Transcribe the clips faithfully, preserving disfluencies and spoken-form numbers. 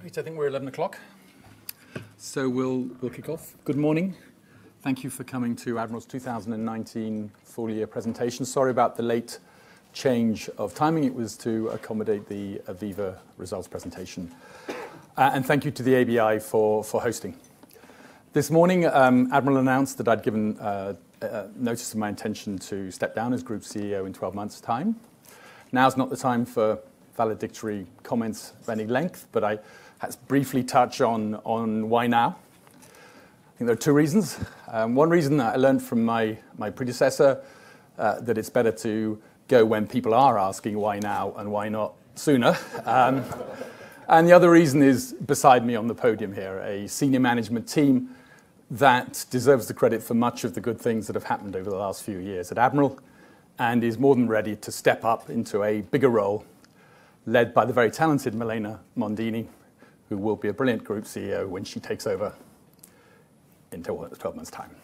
Right, I think we're eleven o'clock. So we'll, we'll kick off. Good morning. Thank you for coming to Admiral's two thousand nineteen full year presentation. Sorry about the late change of timing. It was to accommodate the Aviva results presentation. Uh, and thank you to the A B I for, for hosting. This morning, um, Admiral announced that I'd given uh, uh, notice of my intention to step down as Group C E O in twelve months' time. Now's not the time for valedictory comments of any length, but I had to briefly touch on, on why now. I think there are two reasons. Um, one reason that I learned from my, my predecessor uh, that it's better to go when people are asking why now and why not sooner. Um, and the other reason is beside me on the podium here, a senior management team that deserves the credit for much of the good things that have happened over the last few years at Admiral and is more than ready to step up into a bigger role led by the very talented Milena Mondini, who will be a brilliant Group C E O when she takes over in twelve months' time.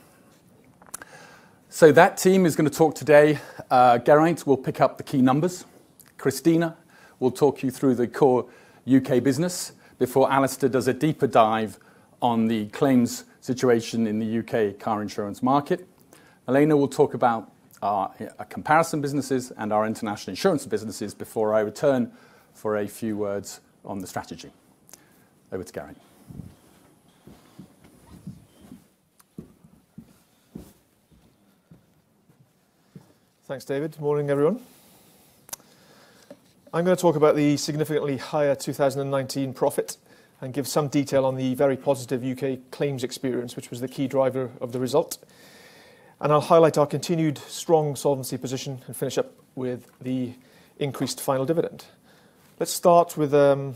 So that team is going to talk today. Uh, Geraint will pick up the key numbers. Christina will talk you through the core U K business before Alistair does a deeper dive on the claims situation in the U K car insurance market. Elena will talk about our, our comparison businesses and our international insurance businesses before I return for a few words on the strategy. Over to Geraint. Thanks, David. Morning, everyone. I'm going to talk about the significantly higher two thousand nineteen profit and give some detail on the very positive U K claims experience, which was the key driver of the result. And I'll highlight our continued strong solvency position and finish up with the increased final dividend. Let's start with um,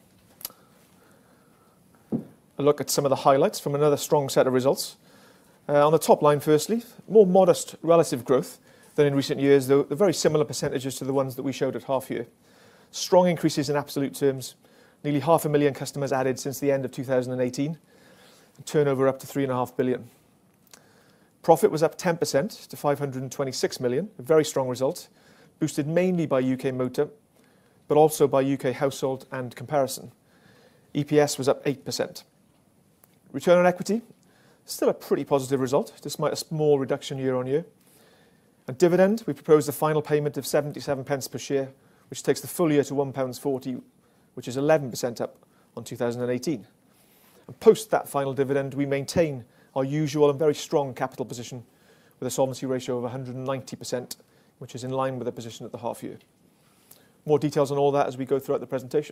a look at some of the highlights from another strong set of results. Uh, on the top line, firstly, more modest relative growth than in recent years, though they're very similar percentages to the ones that we showed at half year. Strong increases in absolute terms, nearly half a million customers added since the end of two thousand eighteen, and turnover up to three point five billion. Profit was up ten percent to five hundred twenty-six million, a very strong result, boosted mainly by U K motor, but also by U K household and comparison. E P S was up eight percent. Return on equity, still a pretty positive result, despite a small reduction year on year. And dividend, we proposed a final payment of seventy-seven pence per share, which takes the full year to one pound forty, which is eleven percent up on two thousand eighteen. And post that final dividend, we maintain our usual and very strong capital position with a solvency ratio of one hundred ninety percent, which is in line with the position at the half year. More details on all that as we go throughout the presentation.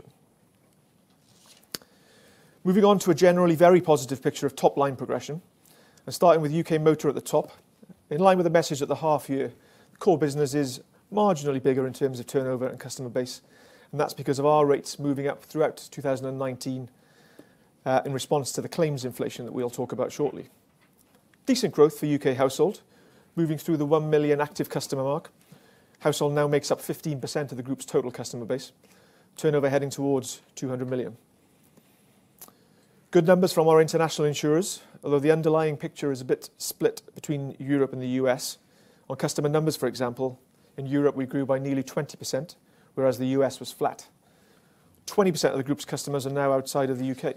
Moving on to a generally very positive picture of top-line progression, and starting with U K motor at the top. In line with the message at the half year, the core business is marginally bigger in terms of turnover and customer base, and that's because of our rates moving up throughout two thousand nineteen uh, in response to the claims inflation that we'll talk about shortly. Decent growth for U K household, moving through the one million active customer mark. Household now makes up fifteen percent of the group's total customer base. Turnover heading towards two hundred million. Good numbers from our international insurers, although the underlying picture is a bit split between Europe and the U S. On customer numbers, for example, in Europe we grew by nearly twenty percent, whereas the U S was flat. twenty percent of the group's customers are now outside of the U K.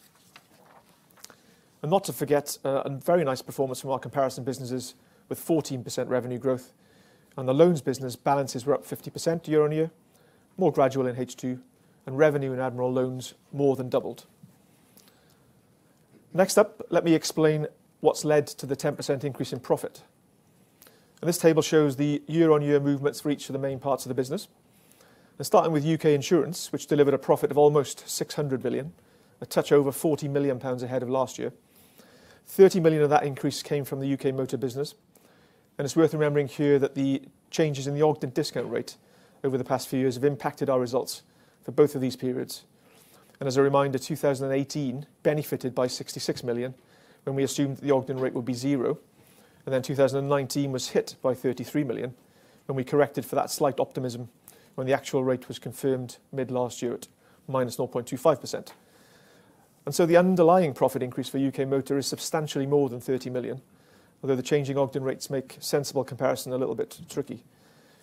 And not to forget, uh, a very nice performance from our comparison businesses with fourteen percent revenue growth. And the loans business balances were up fifty percent year on year, more gradual in H two, and revenue in Admiral loans more than doubled. Next up, let me explain what's led to the ten percent increase in profit. And this table shows the year-on-year movements for each of the main parts of the business. And starting with U K insurance, which delivered a profit of almost six hundred million, a touch over forty million pounds ahead of last year. thirty million of that increase came from the U K motor business. And it's worth remembering here that the changes in the Ogden discount rate over the past few years have impacted our results for both of these periods. And as a reminder, two thousand eighteen benefited by sixty-six million when we assumed that the Ogden rate would be zero. And then two thousand nineteen was hit by thirty-three million when we corrected for that slight optimism when the actual rate was confirmed mid last year at minus zero point two five percent. And so the underlying profit increase for U K motor is substantially more than thirty million, although the changing Ogden rates make sensible comparison a little bit tricky.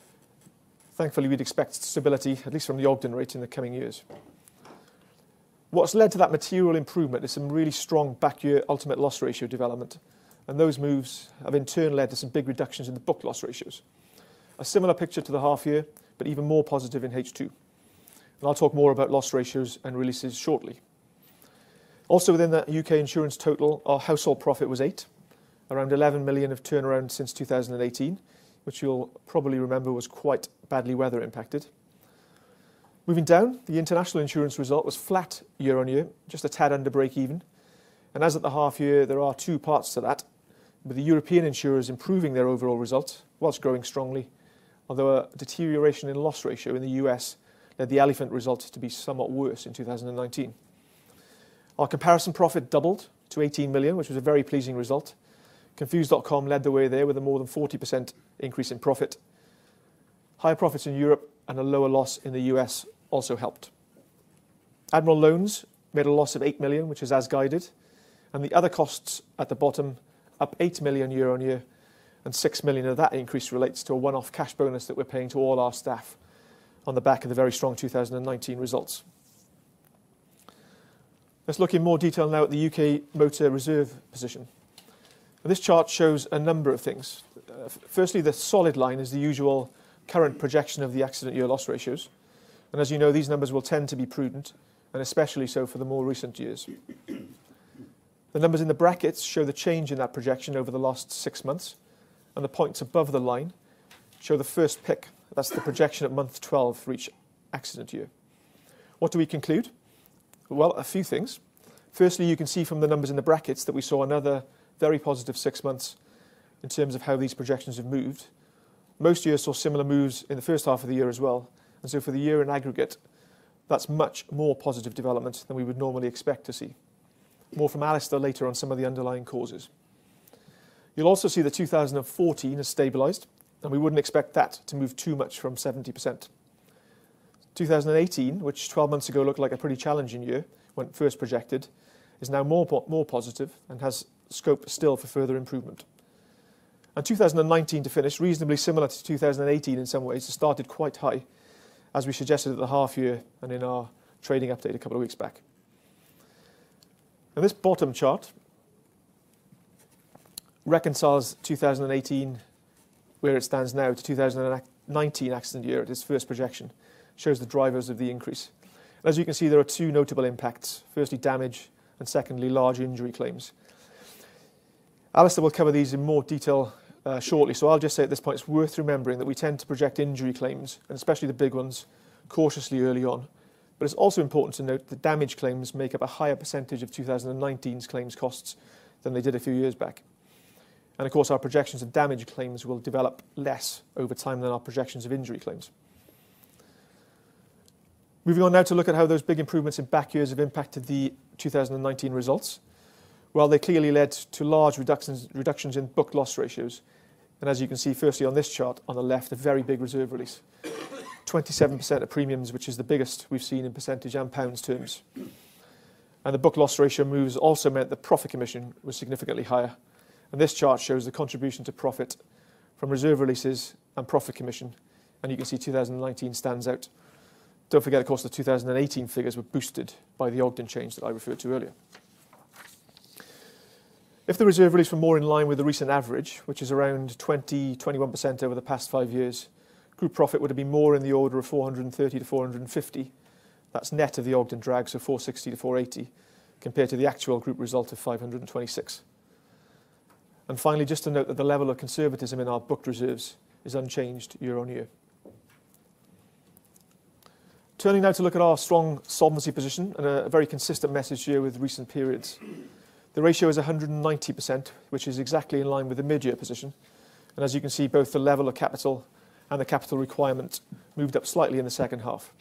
Thankfully, we'd expect stability, at least from the Ogden rate, in the coming years. What's led to that material improvement is some really strong back-year ultimate loss ratio development, and those moves have in turn led to some big reductions in the book loss ratios. A similar picture to the half year, but even more positive in H two. And I'll talk more about loss ratios and releases shortly. Also within the U K insurance total, our household profit was eight, around eleven million of turnaround since two thousand eighteen, which you'll probably remember was quite badly weather impacted. Moving down, the international insurance result was flat year on year, just a tad under break even. And as at the half year, there are two parts to that, with the European insurers improving their overall result whilst growing strongly, although a deterioration in loss ratio in the U S led the Elephant result to be somewhat worse in two thousand nineteen. Our comparison profit doubled to eighteen million, which was a very pleasing result. Confused dot com led the way there with a more than forty percent increase in profit. Higher profits in Europe and a lower loss in the U S also helped. Admiral Loans made a loss of eight million, which is as guided, and the other costs at the bottom up eight million year on year, and six million of that increase relates to a one-off cash bonus that we're paying to all our staff on the back of the very strong two thousand nineteen results. Let's look in more detail now at the U K motor reserve position. And this chart shows a number of things. Uh, firstly, the solid line is the usual current projection of the accident year loss ratios. And as you know, these numbers will tend to be prudent, and especially so for the more recent years. The numbers in the brackets show the change in that projection over the last six months, and the points above the line show the first pick. That's the projection at month twelve for each accident year. What do we conclude? Well, a few things. Firstly, you can see from the numbers in the brackets that we saw another very positive six months in terms of how these projections have moved. Most years saw similar moves in the first half of the year as well. And so for the year in aggregate, that's much more positive development than we would normally expect to see. More from Alistair later on some of the underlying causes. You'll also see that two thousand fourteen has stabilised, and we wouldn't expect that to move too much from seventy percent. two thousand eighteen, which twelve months ago looked like a pretty challenging year when first projected, is now more, more positive and has scope still for further improvement. And two thousand nineteen to finish, reasonably similar to two thousand eighteen in some ways, it started quite high, as we suggested at the half year and in our trading update a couple of weeks back. And this bottom chart reconciles two thousand eighteen, where it stands now, to two thousand nineteen accident year at its first projection. Shows the drivers of the increase. And as you can see, there are two notable impacts. Firstly, damage, and secondly, large injury claims. Alistair will cover these in more detail uh, shortly, so I'll just say at this point it's worth remembering that we tend to project injury claims, and especially the big ones, cautiously early on. But it's also important to note that damage claims make up a higher percentage of two thousand nineteen's claims costs than they did a few years back. And of course, our projections of damage claims will develop less over time than our projections of injury claims. Moving on now to look at how those big improvements in back years have impacted the two thousand nineteen results. Well, they clearly led to large reductions, reductions in book loss ratios. And as you can see, firstly on this chart on the left, a very big reserve release. twenty-seven percent of premiums, which is the biggest we've seen in percentage and pounds terms. And the book loss ratio moves also meant that profit commission was significantly higher. And this chart shows the contribution to profit from reserve releases and profit commission. And you can see two thousand nineteen stands out. Don't forget, of course, the two thousand eighteen figures were boosted by the Ogden change that I referred to earlier. If the reserve release were more in line with the recent average, which is around twenty to twenty-one percent over the past five years, group profit would have been more in the order of four hundred thirty to four hundred fifty. That's net of the Ogden drag, so four hundred sixty to four hundred eighty, compared to the actual group result of five hundred twenty-six. And finally, just to note that the level of conservatism in our booked reserves is unchanged year on year. Turning now to look at our strong solvency position, and a very consistent message here with recent periods. The ratio is one hundred ninety percent, which is exactly in line with the mid-year position. And as you can see, both the level of capital and the capital requirement moved up slightly in the second half.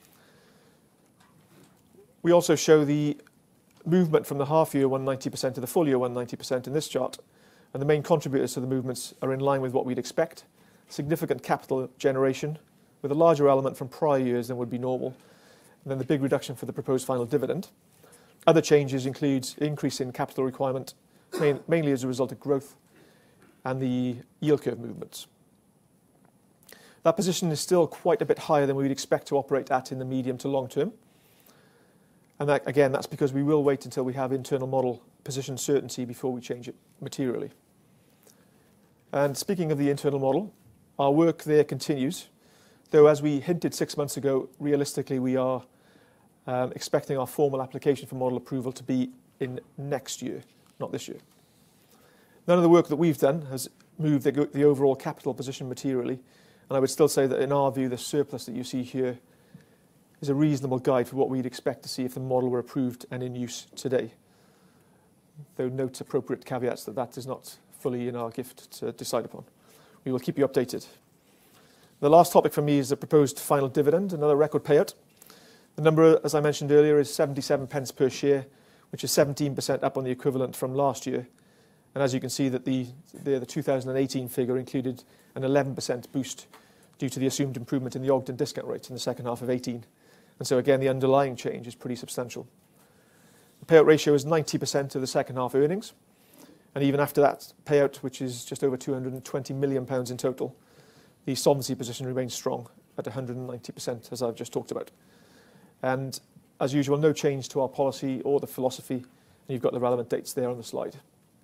We also show the movement from the half-year one hundred ninety percent to the full-year one hundred ninety percent in this chart. And the main contributors to the movements are in line with what we'd expect. Significant capital generation, with a larger element from prior years than would be normal. And then the big reduction for the proposed final dividend. Other changes include increase in capital requirement, main, mainly as a result of growth and the yield curve movements. That position is still quite a bit higher than we would expect to operate at in the medium to long term. And that, again, that's because we will wait until we have internal model position certainty before we change it materially. And speaking of the internal model, our work there continues, though as we hinted six months ago, realistically we are um, expecting our formal application for model approval to be in next year, not this year. None of the work that we've done has moved the, the overall capital position materially, and I would still say that in our view the surplus that you see here is a reasonable guide for what we'd expect to see if the model were approved and in use today. Though note appropriate caveats that that is not fully in our gift to decide upon. We will keep you updated. The last topic for me is the proposed final dividend, another record payout. The number, as I mentioned earlier, is seventy-seven pence per share, which is seventeen percent up on the equivalent from last year. And as you can see, that the, the, the two thousand eighteen figure included an eleven percent boost due to the assumed improvement in the Ogden discount rate in the second half of eighteen. And so again, the underlying change is pretty substantial. The payout ratio is ninety percent of the second half earnings. And even after that payout, which is just over two hundred twenty million pounds in total, the solvency position remains strong at one hundred ninety percent, as I've just talked about. And as usual, no change to our policy or the philosophy. And you've got the relevant dates there on the slide.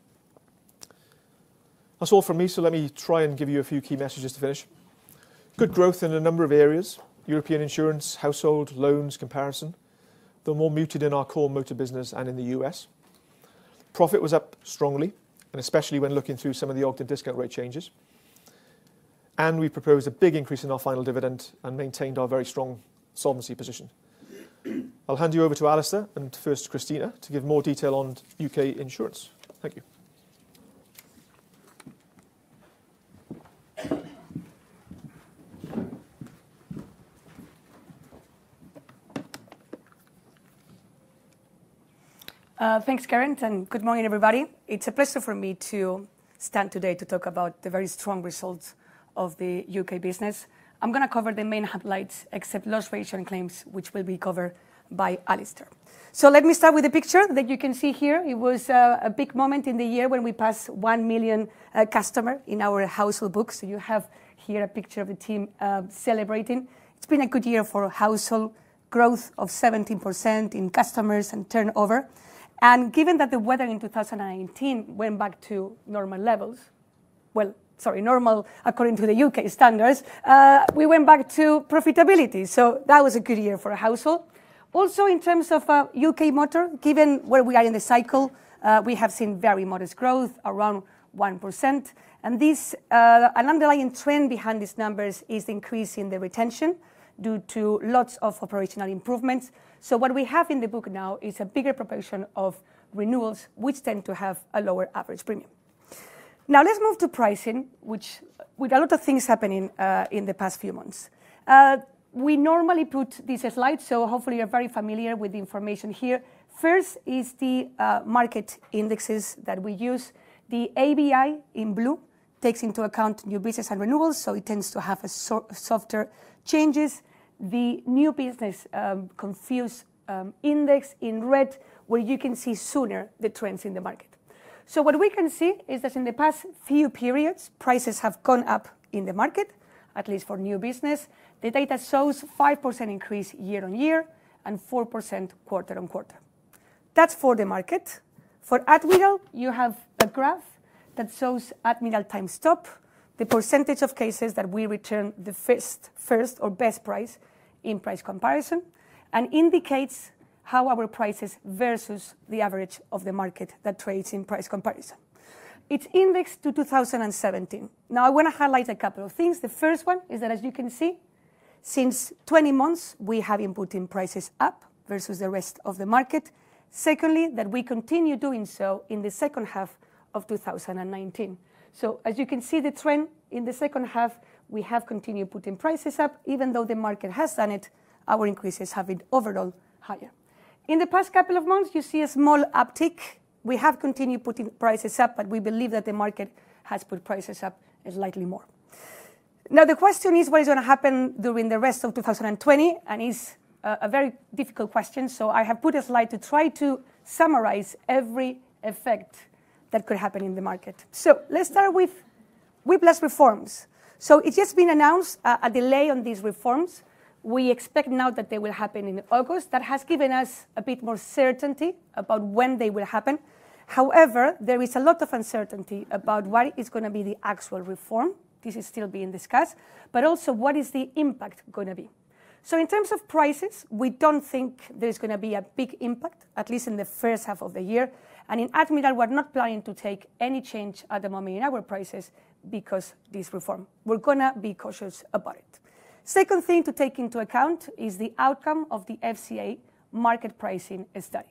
That's all from me, so let me try and give you a few key messages to finish. Good growth in a number of areas: European insurance, household, loans, comparison, though more muted in our core motor business and in the U S. Profit was up strongly, and especially when looking through some of the Ogden discount rate changes. And we proposed a big increase in our final dividend and maintained our very strong solvency position. I'll hand you over to Alistair and first Christina to give more detail on U K insurance. Thank you. Uh, thanks, Karen, and good morning, everybody. It's a pleasure for me to stand today to talk about the very strong results of the U K business. I'm going to cover the main highlights, except loss ratio and claims, which will be covered by Alistair. So let me start with the picture that you can see here. It was uh, a big moment in the year when we passed one million uh, customer in our household book. So you have here a picture of the team uh, celebrating. It's been a good year for household growth of seventeen percent in customers and turnover. And given that the weather in two thousand nineteen went back to normal levels, well, sorry, normal according to the U K standards, uh, we went back to profitability. So that was a good year for a household. Also, in terms of uh, U K motor, given where we are in the cycle, uh, we have seen very modest growth, around one percent. And this, uh, an underlying trend behind these numbers is the increase in the retention due to lots of operational improvements. So what we have in the book now is a bigger proportion of renewals, which tend to have a lower average premium. Now let's move to pricing, which with a lot of things happening uh, in the past few months. Uh, we normally put this slide, so hopefully you're very familiar with the information here. First is the uh, market indexes that we use. The A B I in blue takes into account new business and renewals, so it tends to have a so softer changes. The new business um, confused um, index in red, where you can see sooner the trends in the market. So what we can see is that in the past few periods, prices have gone up in the market, at least for new business. The data shows five percent increase year on year and four percent quarter on quarter. That's for the market. For Admiral, you have a graph that shows Admiral time stop, the percentage of cases that we return the first, first or best price in price comparison, and indicates how our prices versus the average of the market that trades in price comparison. It's indexed to two thousand seventeen. Now, I want to highlight a couple of things. The first one is that, as you can see, since twenty months, we have been putting prices up versus the rest of the market. Secondly, that we continue doing so in the second half of two thousand nineteen. So as you can see the trend in the second half, we have continued putting prices up. Even though the market has done it, our increases have been overall higher. In the past couple of months, you see a small uptick. We have continued putting prices up, but we believe that the market has put prices up slightly more. Now, the question is what is going to happen during the rest of two thousand twenty, and it's a very difficult question. So I have put a slide to try to summarize every effect that could happen in the market. So let's start with whiplash reforms. So it's just been announced uh, a delay on these reforms. We expect now that they will happen in August. That has given us a bit more certainty about when they will happen. However, there is a lot of uncertainty about what is going to be the actual reform. This is still being discussed, but also what is the impact going to be. So in terms of prices, we don't think there's going to be a big impact, at least in the first half of the year. And in Admiral, we're not planning to take any change at the moment in our prices because this reform. We're going to be cautious about it. Second thing to take into account is the outcome of the F C A market pricing study.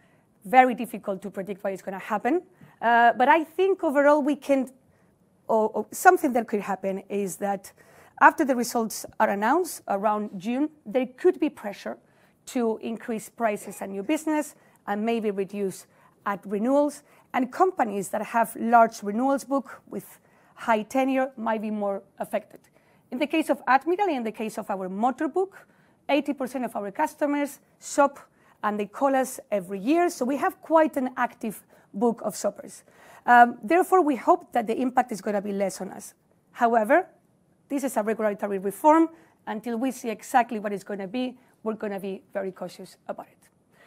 Very difficult to predict what is going to happen. Uh, but I think overall we can, or, or something that could happen is that after the results are announced around June, there could be pressure to increase prices and new business and maybe reduce at renewals. And companies that have large renewals book with high tenure might be more affected. In the case of Admiral, in the case of our motor book, eighty percent of our customers shop and they call us every year. So we have quite an active book of shoppers. Um, therefore, we hope that the impact is going to be less on us. However, this is a regulatory reform. Until we see exactly what it's going to be, we're going to be very cautious about it.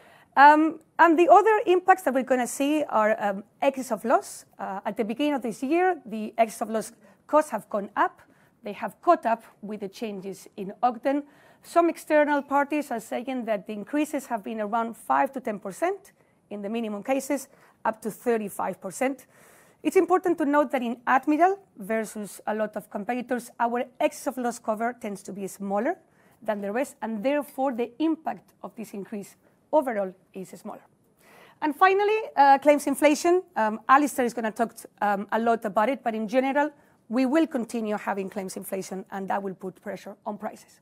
Um, and the other impacts that we're going to see are um, excess of loss. Uh, at the beginning of this year, the excess of loss costs have gone up. They have caught up with the changes in Ogden. Some external parties are saying that the increases have been around five to ten percent in the minimum cases, up to thirty-five percent. It's important to note that in Admiral versus a lot of competitors, our excess of loss cover tends to be smaller than the rest, and therefore the impact of this increase overall is smaller. And finally, uh, claims inflation. Um, Alistair is going to talk um, a lot about it, but in general, we will continue having claims inflation, and that will put pressure on prices.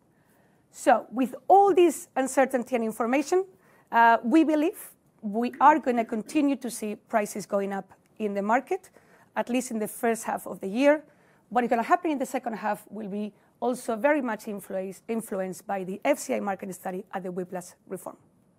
So with all this uncertainty and information, uh, we believe we are going to continue to see prices going up in the market, at least in the first half of the year. What is going to happen in the second half will be also very much influenced, influenced by the F C A market study at the Whiplash reform.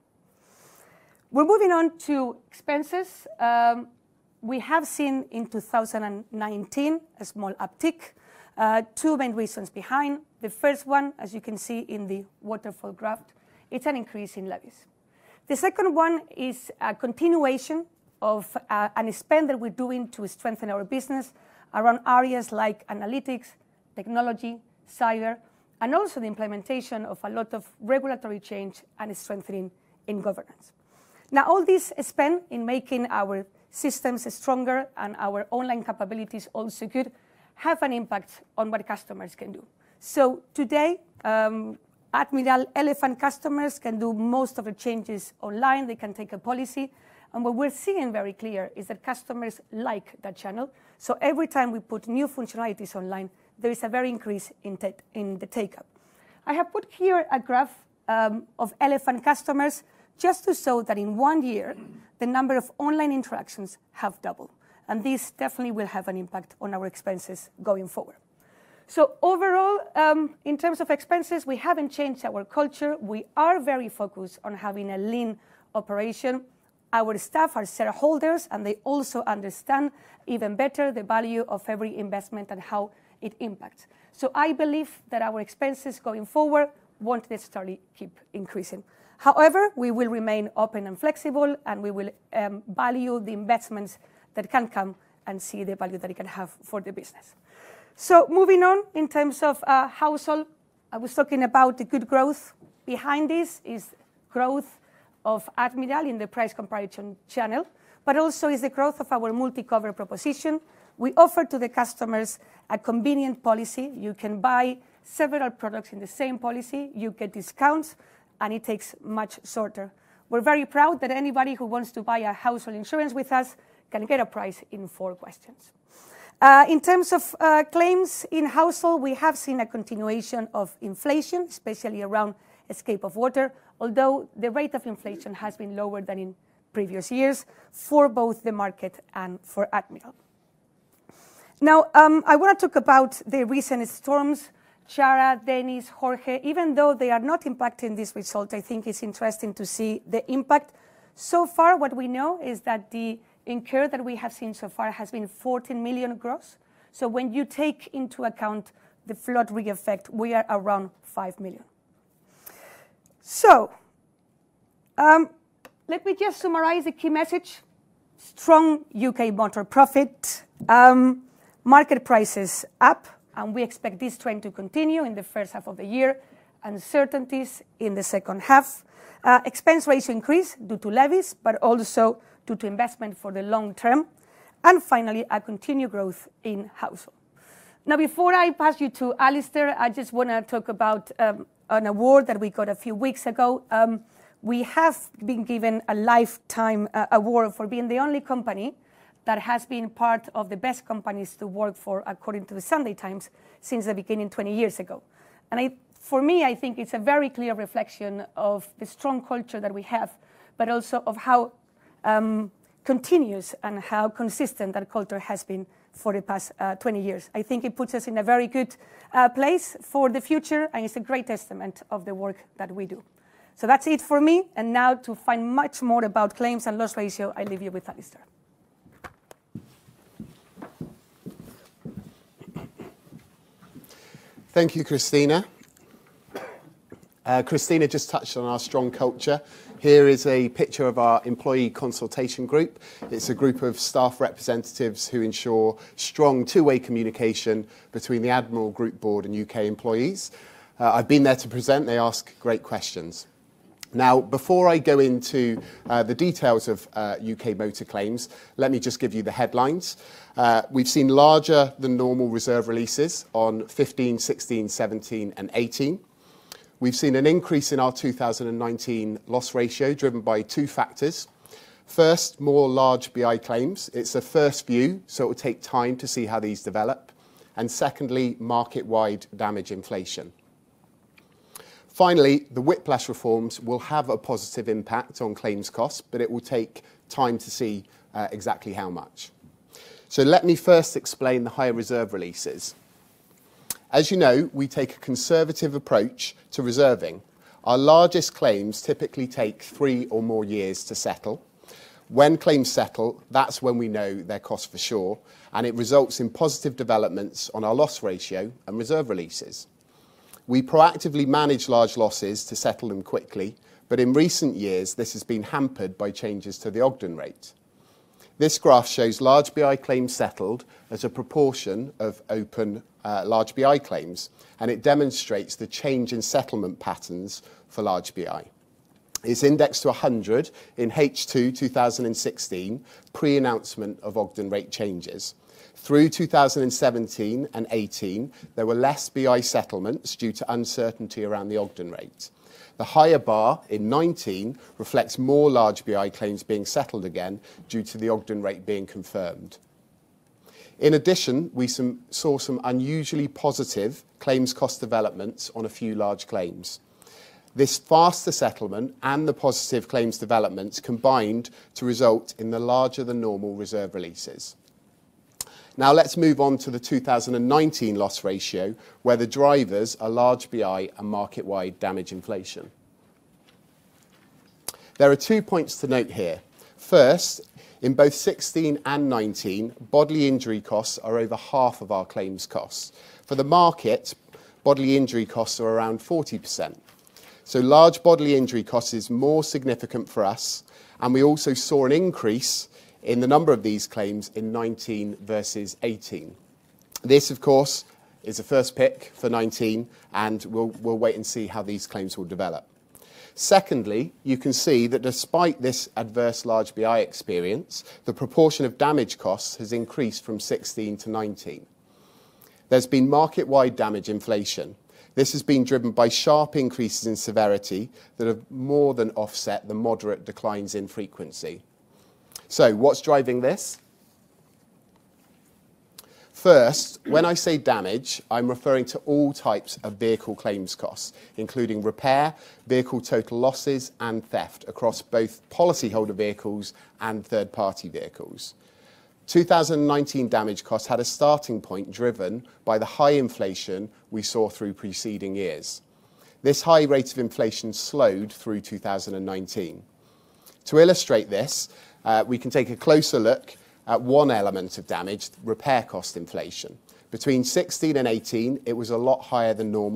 We're moving on to expenses. Um, we have seen in two thousand nineteen a small uptick. Uh, two main reasons behind. The first one, as you can see in the waterfall graph, it's an increase in levies. The second one is a continuation of uh, an spend that we're doing to strengthen our business around areas like analytics, technology, cyber, and also the implementation of a lot of regulatory change and strengthening in governance. Now, all this spend in making our systems stronger and our online capabilities also good have an impact on what customers can do. So today, um, Admiral Elephant customers can do most of the changes online. They can take a policy. And what we're seeing very clear is that customers like that channel. So every time we put new functionalities online, there is a very increase in, in the take-up. I have put here a graph um, of Elephant customers just to show that in one year, the number of online interactions have doubled. And this definitely will have an impact on our expenses going forward. So overall, um, in terms of expenses, we haven't changed our culture. We are very focused on having a lean operation. Our staff are shareholders, and they also understand even better the value of every investment and how it impacts. So I believe that our expenses going forward won't necessarily keep increasing. However, we will remain open and flexible, and we will um, value the investments that can come and see the value that it can have for the business. So moving on, in terms of uh, household, I was talking about the good growth. Behind this is growth of Admiral in the price comparison channel, but also is the growth of our multi-cover proposition. We offer to the customers a convenient policy. You can buy several products in the same policy. You get discounts, and it takes much shorter. We're very proud that anybody who wants to buy a household insurance with us can get a price in four questions. Uh, in terms of uh, claims in household, we have seen a continuation of inflation, especially around escape of water, although the rate of inflation has been lower than in previous years for both the market and for Admiral. Now, um, I want to talk about the recent storms, Ciara, Dennis, Jorge. Even though they are not impacting this result, I think it's interesting to see the impact. So far, what we know is that the incurred that we have seen so far has been fourteen million gross. So when you take into account the flood re-effect, we are around five million. So, um, let me just summarize the key message. Strong U K motor profit, um, market prices up, and we expect this trend to continue in the first half of the year. Uncertainties in the second half. Uh, expense ratio increase due to levies, but also due to investment for the long term. And finally, a continued growth in household. Now, before I pass you to Alistair, I just want to talk about um, an award that we got a few weeks ago. Um, we have been given a lifetime uh, award for being the only company that has been part of the best companies to work for, according to the Sunday Times, since the beginning twenty years ago. And I, for me, I think it's a very clear reflection of the strong culture that we have, but also of how um, continuous and how consistent that culture has been for the past uh, twenty years. I think it puts us in a very good uh, place for the future, and it's a great testament of the work that we do. So that's it for me, and now to find much more about claims and loss ratio, I leave you with Alistair. Thank you, Christina. Uh, Christina just touched on our strong culture. Here is a picture of our employee consultation group. It's a group of staff representatives who ensure strong two-way communication between the Admiral Group Board and U K employees. Uh, I've been there to present. They ask great questions. Now, before I go into uh, the details of uh, U K motor claims, let me just give you the headlines. Uh, we've seen larger than normal reserve releases on fifteen, sixteen, seventeen and eighteen. We've seen an increase in our two thousand nineteen loss ratio driven by two factors. First, more large B I claims. It's a first view, so it will take time to see how these develop. And secondly, market-wide damage inflation. Finally, the whiplash reforms will have a positive impact on claims costs, but it will take time to see uh, exactly how much. So let me first explain the higher reserve releases. As you know, we take a conservative approach to reserving. Our largest claims typically take three or more years to settle. When claims settle, that's when we know their cost for sure, and it results in positive developments on our loss ratio and reserve releases. We proactively manage large losses to settle them quickly, but in recent years this has been hampered by changes to the Ogden rate. This graph shows large B I claims settled as a proportion of open uh, large B I claims, and it demonstrates the change in settlement patterns for large B I. It's indexed to one hundred in H two two thousand sixteen, pre-announcement of Ogden rate changes. Through two thousand seventeen and eighteen, there were less B I settlements due to uncertainty around the Ogden rate. The higher bar in nineteen reflects more large B I claims being settled again due to the Ogden rate being confirmed. In addition, we some, saw some unusually positive claims cost developments on a few large claims. This faster settlement and the positive claims developments combined to result in the larger than normal reserve releases. Now let's move on to the two thousand nineteen loss ratio, where the drivers are large B I and market-wide damage inflation. There are two points to note here. First, in both sixteen and nineteen, bodily injury costs are over half of our claims costs. For the market, bodily injury costs are around forty percent. So large bodily injury costs is more significant for us, and we also saw an increase in the number of these claims in nineteen versus eighteen. This, of course, is a first pick for nineteen, and we'll, we'll wait and see how these claims will develop. Secondly, you can see that despite this adverse large B I experience, the proportion of damage costs has increased from sixteen to nineteen. There's been market-wide damage inflation. This has been driven by sharp increases in severity that have more than offset the moderate declines in frequency. So, what's driving this? First, when I say damage, I'm referring to all types of vehicle claims costs, including repair, vehicle total losses, and theft across both policyholder vehicles and third-party vehicles. two thousand nineteen damage costs had a starting point driven by the high inflation we saw through preceding years. This high rate of inflation slowed through two thousand nineteen. To illustrate this, uh, we can take a closer look at one element of damage, repair cost inflation. Between sixteen and eighteen, it was a lot higher than normal,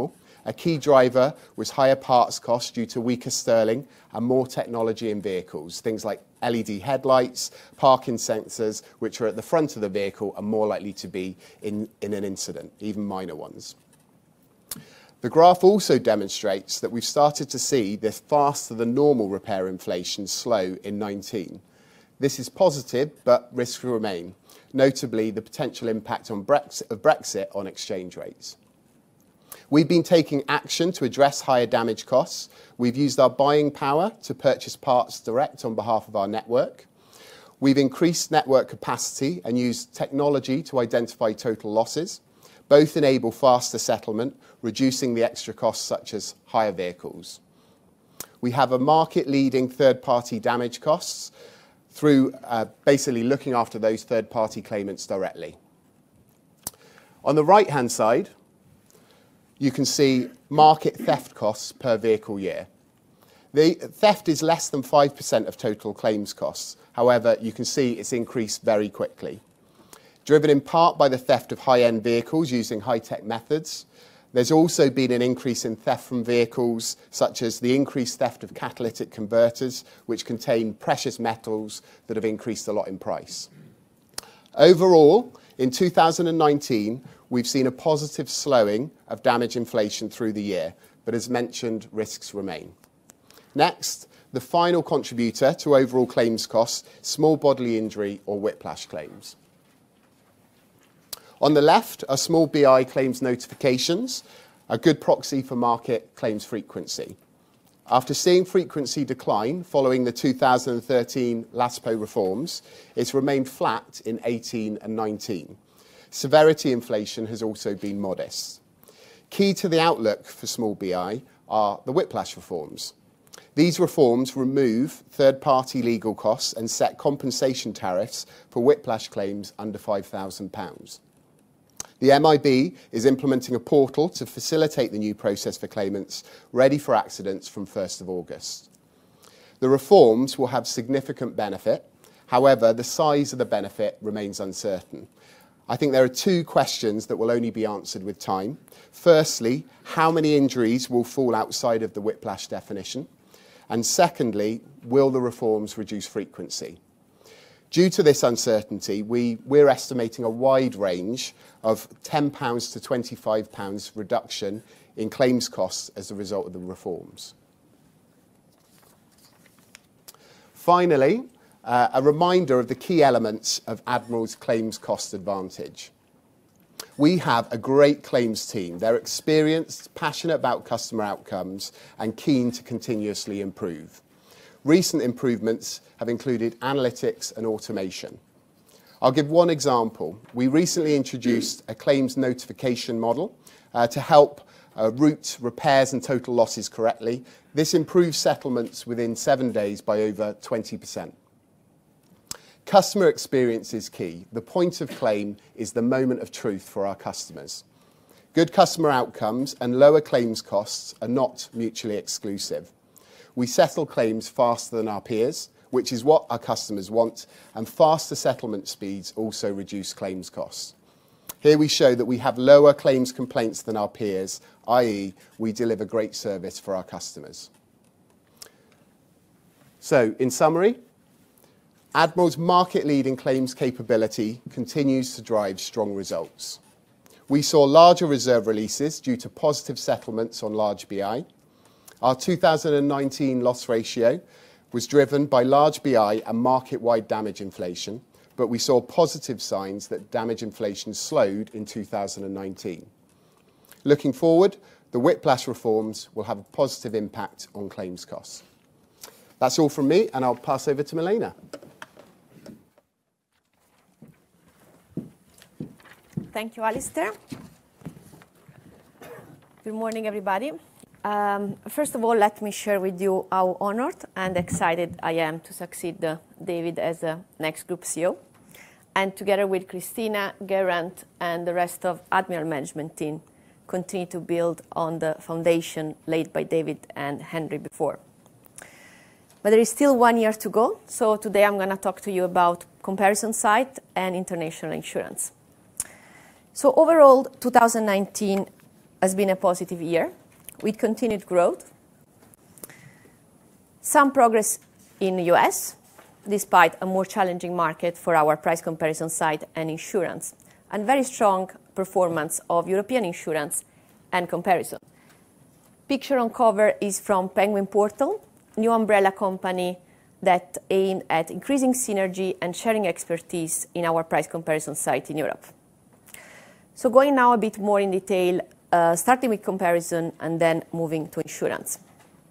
A key driver was higher parts costs due to weaker sterling and more technology in vehicles, things like L E D headlights, parking sensors, which are at the front of the vehicle and more likely to be in, in an incident, even minor ones. The graph also demonstrates that we've started to see this faster than normal repair inflation slow in nineteen. This is positive, but risks remain, notably the potential impact on Brexit, of Brexit on exchange rates. We've been taking action to address higher damage costs. We've used our buying power to purchase parts direct on behalf of our network. We've increased network capacity and used technology to identify total losses. Both enable faster settlement, reducing the extra costs such as hire vehicles. We have a market-leading third-party damage costs through uh, basically looking after those third-party claimants directly. On the right-hand side, you can see market theft costs per vehicle year. The theft is less than five percent of total claims costs. However, you can see it's increased very quickly. Driven in part by the theft of high-end vehicles using high-tech methods, there's also been an increase in theft from vehicles, such as the increased theft of catalytic converters, which contain precious metals that have increased a lot in price. Overall, in two thousand nineteen, we've seen a positive slowing of damage inflation through the year, but as mentioned, risks remain. Next, the final contributor to overall claims costs, small bodily injury or whiplash claims. On the left are small B I claims notifications, a good proxy for market claims frequency. After seeing frequency decline following the two thousand thirteen LASPO reforms, it's remained flat in eighteen and nineteen. Severity inflation has also been modest. Key to the outlook for small B I are the whiplash reforms. These reforms remove third-party legal costs and set compensation tariffs for whiplash claims under five thousand pounds. The M I B is implementing a portal to facilitate the new process for claimants ready for accidents from first of August. The reforms will have significant benefit. However, the size of the benefit remains uncertain. I think there are two questions that will only be answered with time. Firstly, how many injuries will fall outside of the whiplash definition? And secondly, will the reforms reduce frequency? Due to this uncertainty, we, we're estimating a wide range of ten pounds to twenty-five pounds reduction in claims costs as a result of the reforms. Finally, uh, a reminder of the key elements of Admiral's claims cost advantage. We have a great claims team. They're experienced, passionate about customer outcomes, and keen to continuously improve. Recent improvements have included analytics and automation. I'll give one example. We recently introduced a claims notification model uh, to help uh, route repairs and total losses correctly. This improves settlements within seven days by over twenty percent. Customer experience is key. The point of claim is the moment of truth for our customers. Good customer outcomes and lower claims costs are not mutually exclusive. We settle claims faster than our peers, which is what our customers want, and faster settlement speeds also reduce claims costs. Here we show that we have lower claims complaints than our peers, that is we deliver great service for our customers. So, in summary, Admiral's market-leading claims capability continues to drive strong results. We saw larger reserve releases due to positive settlements on large B I. Our two thousand nineteen loss ratio was driven by large B I and market-wide damage inflation, but we saw positive signs that damage inflation slowed in two thousand nineteen. Looking forward, the whiplash reforms will have a positive impact on claims costs. That's all from me, and I'll pass over to Milena. Thank you, Alistair. Good morning, everybody. Um, first of all, let me share with you how honored and excited I am to succeed uh, David as the next Group C E O, and together with Christina, Geraint, and the rest of Admiral management team, continue to build on the foundation laid by David and Henry before. But there is still one year to go, so today I'm going to talk to you about comparison site and international insurance. So overall, two thousand nineteen has been a positive year. with continued growth. Some progress in the U S, despite a more challenging market for our price comparison site and insurance, and very strong performance of European insurance and comparison. Picture on cover is from Penguin Portal, new umbrella company that aim at increasing synergy and sharing expertise in our price comparison site in Europe. So going now a bit more in detail, uh, starting with comparison and then moving to insurance.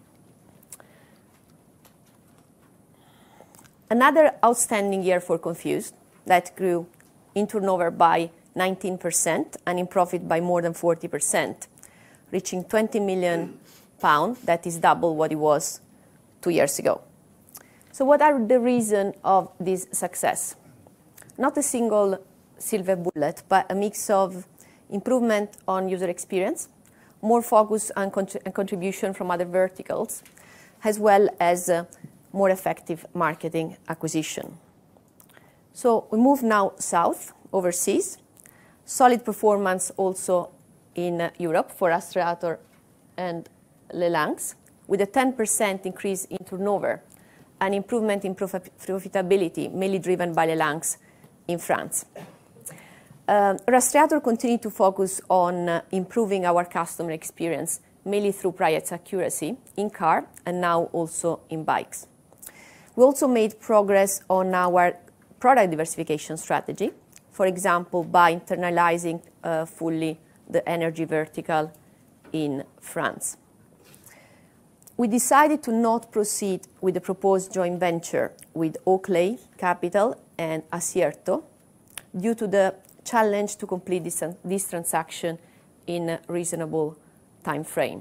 Another outstanding year for Confused that grew in turnover by nineteen percent and in profit by more than forty percent, reaching twenty million pounds, that is double what it was two years ago. So what are the reasons of this success? Not a single silver bullet, but a mix of improvement on user experience, more focus on contri- and contribution from other verticals, as well as uh, more effective marketing acquisition. So we move now south, overseas. Solid performance also in uh, Europe for Rastreator and LeLynx, with a ten percent increase in turnover, an improvement in prof- profitability, mainly driven by LeLynx in France. Uh, Rastreator continued to focus on uh, improving our customer experience, mainly through price accuracy in car and now also in bikes. We also made progress on our product diversification strategy, for example, by internalizing uh, fully the energy vertical in France. We decided to not proceed with the proposed joint venture with Oakley Capital and Acierto due to the challenge to complete this, this transaction in a reasonable time frame.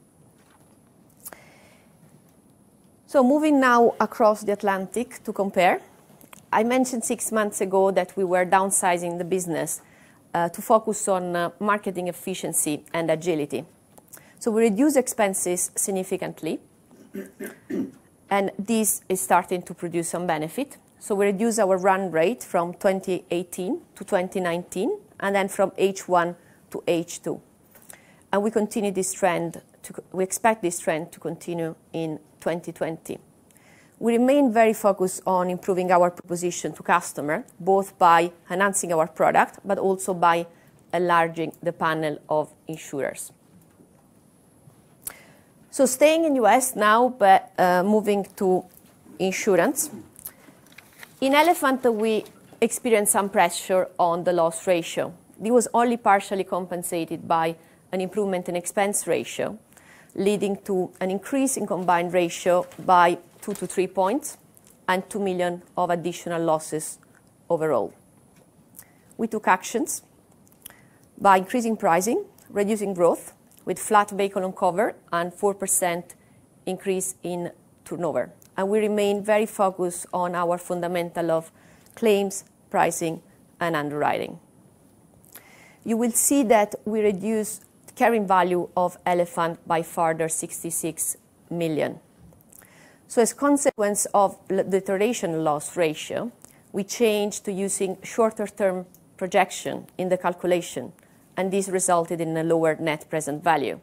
So moving now across the Atlantic to compare, I mentioned six months ago that we were downsizing the business uh, to focus on uh, marketing efficiency and agility. So we reduced expenses significantly, and this is starting to produce some benefit. So we reduced our run rate from twenty eighteen to twenty nineteen, and then from H one to H two. And we continue this trend, to, we expect this trend to continue in twenty twenty. We remain very focused on improving our proposition to customer, both by enhancing our product, but also by enlarging the panel of insurers. So staying in U S now, but uh, moving to insurance. In Elephant, we experienced some pressure on the loss ratio. This was only partially compensated by an improvement in expense ratio, leading to an increase in combined ratio by two to three points and two million of additional losses overall. We took actions by increasing pricing, reducing growth, with flat vehicle on cover and four percent increase in turnover. And we remain very focused on our fundamental of claims, pricing, and underwriting. You will see that we reduced the carrying value of Elephant by further sixty-six million. So as a consequence of the deterioration loss ratio, we changed to using shorter-term projection in the calculation, and this resulted in a lower net present value.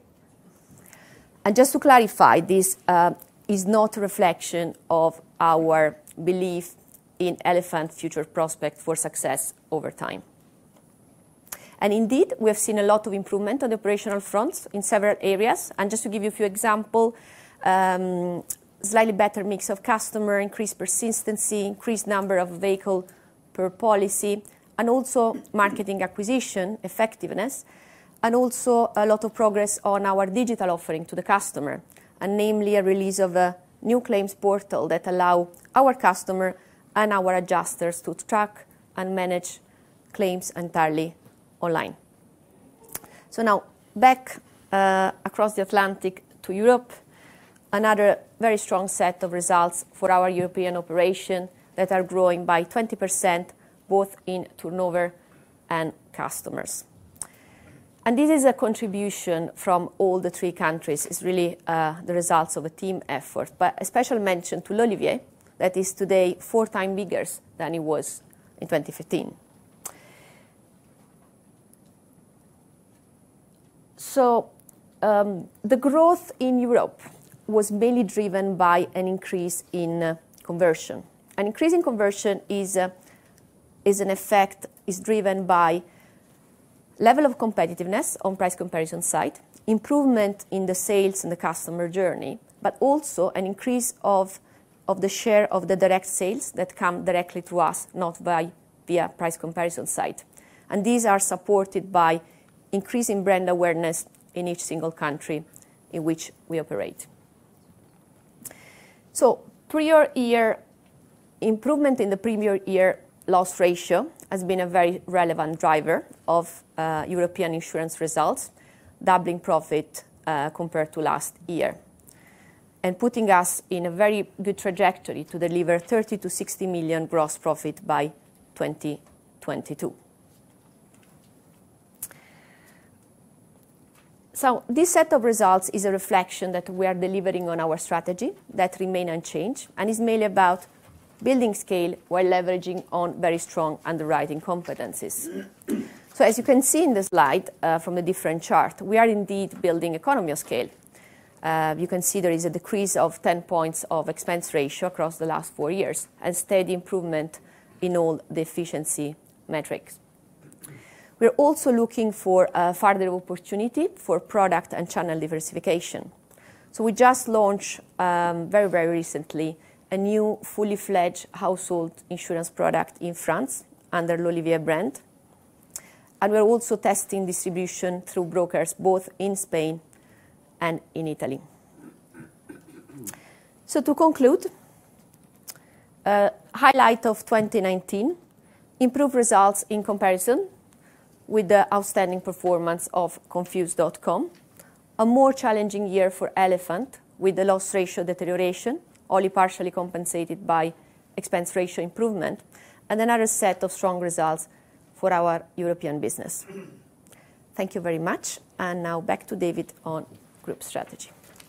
And just to clarify, this uh, is not a reflection of our belief in Elephant future prospect for success over time. And indeed, we have seen a lot of improvement on the operational fronts in several areas. And just to give you a few examples, um, slightly better mix of customer, increased persistency, increased number of vehicle per policy, and also marketing acquisition effectiveness, and also a lot of progress on our digital offering to the customer, and namely a release of a new claims portal that allow our customer and our adjusters to track and manage claims entirely online. So now back uh, across the Atlantic to Europe, another very strong set of results for our European operation that are growing by twenty percent both in turnover and customers. And this is a contribution from all the three countries. It's really uh, the results of a team effort. But a special mention to L'Olivier, that is today four times bigger than it was in twenty fifteen. So um, the growth in Europe was mainly driven by an increase in uh, conversion. An increase in conversion is, uh, is an effect, is driven by level of competitiveness on price comparison side, improvement in the sales and the customer journey, but also an increase of, of the share of the direct sales that come directly to us, not by, via price comparison site. And these are supported by increasing brand awareness in each single country in which we operate. So prior year, improvement in the prior year loss ratio has been a very relevant driver of uh, European insurance results, doubling profit uh, compared to last year, and putting us in a very good trajectory to deliver thirty to sixty million gross profit by twenty twenty-two. So this set of results is a reflection that we are delivering on our strategy that remain unchanged and is mainly about building scale while leveraging on very strong underwriting competencies. So as you can see in the slide uh, from the different chart, we are indeed building economy of scale. Uh, you can see there is a decrease of ten points of expense ratio across the last four years and steady improvement in all the efficiency metrics. We're also looking for uh, further opportunity for product and channel diversification. So we just launched um, very, very recently a new fully fledged household insurance product in France under l'Olivier brand. And we're also testing distribution through brokers both in Spain and in Italy. So to conclude, uh, highlight of twenty nineteen, improved results in comparison with the outstanding performance of Confused dot com, a more challenging year for Elephant with the loss ratio deterioration, only partially compensated by expense ratio improvement, and another set of strong results for our European business. Thank you very much. And now back to David on group strategy.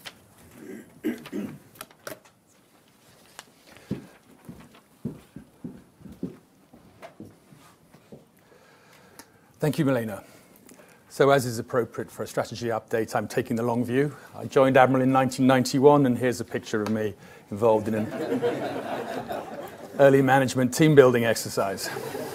Thank you, Milena. So as is appropriate for a strategy update, I'm taking the long view. I joined Admiral in nineteen ninety-one, and here's a picture of me involved in an early management team building exercise.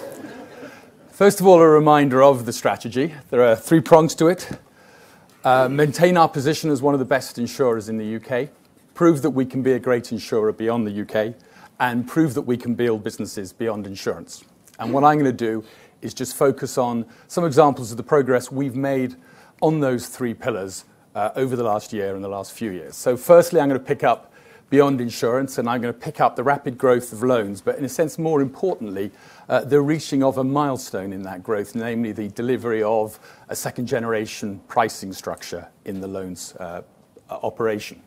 First of all, a reminder of the strategy. There are three prongs to it. Uh, maintain our position as one of the best insurers in the U K, prove that we can be a great insurer beyond the U K, and prove that we can build businesses beyond insurance. And what I'm going to do is just focus on some examples of the progress we've made on those three pillars uh, over the last year and the last few years. So firstly, I'm going to pick up beyond insurance, and I'm going to pick up the rapid growth of loans, but in a sense, more importantly, uh, the reaching of a milestone in that growth, namely the delivery of a second-generation pricing structure in the loans uh, operation.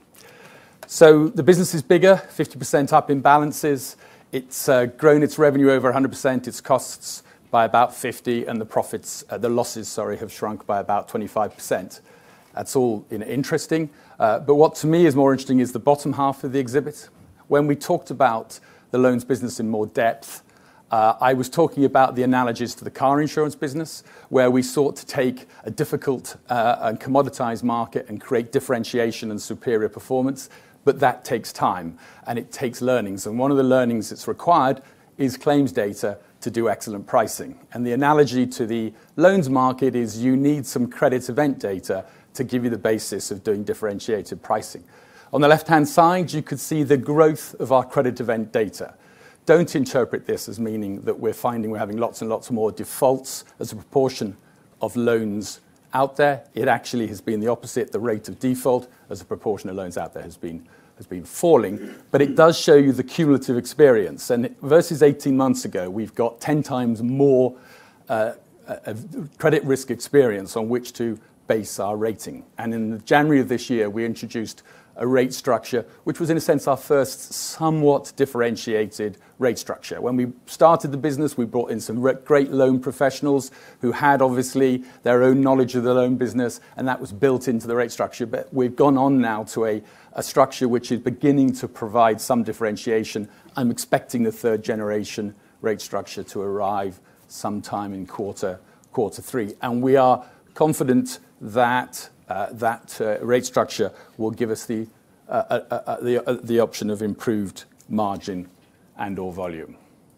So the business is bigger, fifty percent up in balances. It's uh, grown its revenue over one hundred percent, its costs by about fifty, and the profits, uh, the losses, sorry, have shrunk by about twenty-five percent. That's all you know, interesting. Uh, but what to me is more interesting is the bottom half of the exhibit. When we talked about the loans business in more depth, uh, I was talking about the analogies to the car insurance business, where we sought to take a difficult uh, and commoditized market and create differentiation and superior performance. But that takes time, and it takes learnings. And one of the learnings that's required is claims data to do excellent pricing. And the analogy to the loans market is you need some credit event data to give you the basis of doing differentiated pricing. On the left-hand side, you could see the growth of our credit event data. Don't interpret this as meaning that we're finding we're having lots and lots more defaults as a proportion of loans out there. It actually has been the opposite. The rate of default as a proportion of loans out there has been has been falling, but it does show you the cumulative experience. And versus eighteen months ago, we've got ten times more uh, credit risk experience on which to base our rating. And in January of this year, we introduced a rate structure, which was in a sense our first somewhat differentiated rate structure. When we started the business, we brought in some great loan professionals who had obviously their own knowledge of the loan business, and that was built into the rate structure. But we've gone on now to a, a structure which is beginning to provide some differentiation. I'm expecting the third generation rate structure to arrive sometime in quarter, quarter three. And we are confident that uh, that uh, rate structure will give us the, uh, uh, uh, the, uh, the option of improved margin and or volume.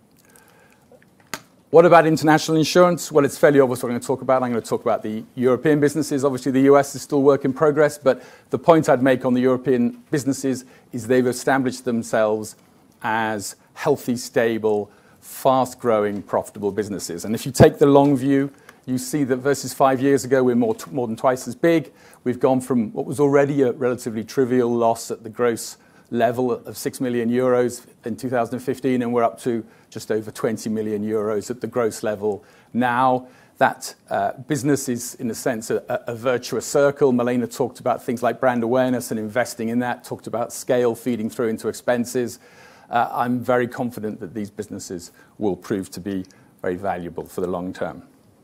What about international insurance? Well, it's fairly obvious what I'm going to talk about. I'm going to talk about the European businesses. Obviously, the U S is still work in progress, but the point I'd make on the European businesses is they've established themselves as healthy, stable, fast-growing, profitable businesses. And if you take the long view, you see that versus five years ago, we're more, more than twice as big. We've gone from what was already a relatively trivial loss at the gross level of six million euros in two thousand fifteen, and we're up to just over twenty million euros at the gross level now. That uh, business is, in a sense, a, a virtuous circle. Milena talked about things like brand awareness and investing in that, talked about scale feeding through into expenses. Uh, I'm very confident that these businesses will prove to be very valuable for the long term.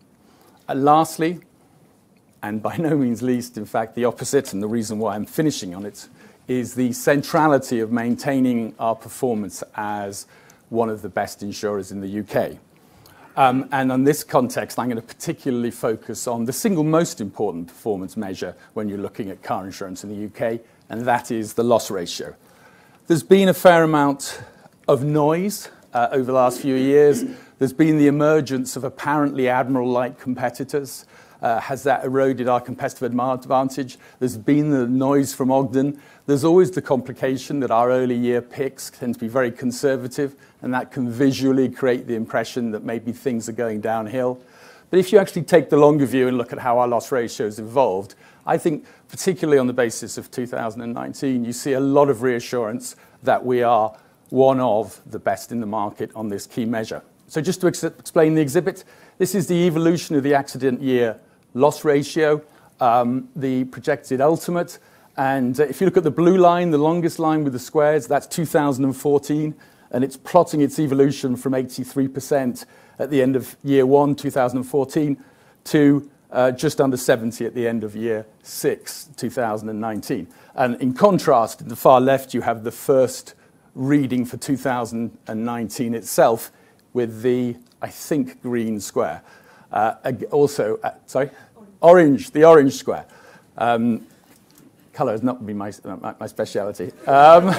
And lastly, and by no means least, in fact, the opposite, and the reason why I'm finishing on it, is the centrality of maintaining our performance as one of the best insurers in the U K. Um, and in this context, I'm going to particularly focus on the single most important performance measure when you're looking at car insurance in the U K, and that is the loss ratio. There's been a fair amount of noise uh, over the last few years. There's been the emergence of apparently Admiral-like competitors. Uh, has that eroded our competitive advantage? There's been the noise from Ogden. There's always the complication that our early year picks tend to be very conservative, and that can visually create the impression that maybe things are going downhill. But if you actually take the longer view and look at how our loss ratio has evolved, I think particularly on the basis of two thousand nineteen, you see a lot of reassurance that we are one of the best in the market on this key measure. So just to ex- explain the exhibit, this is the evolution of the accident year loss ratio, um, the projected ultimate. And uh, if you look at the blue line, the longest line with the squares, that's two thousand fourteen, and it's plotting its evolution from eighty-three percent at the end of year one, two thousand fourteen, to uh, just under seventy at the end of year six, two thousand nineteen. And in contrast, in the far left, you have the first reading for two thousand nineteen itself with the, I think, green square. Uh, also, uh, sorry, orange, the orange square. Um, colour has not been my, my, my speciality. Um,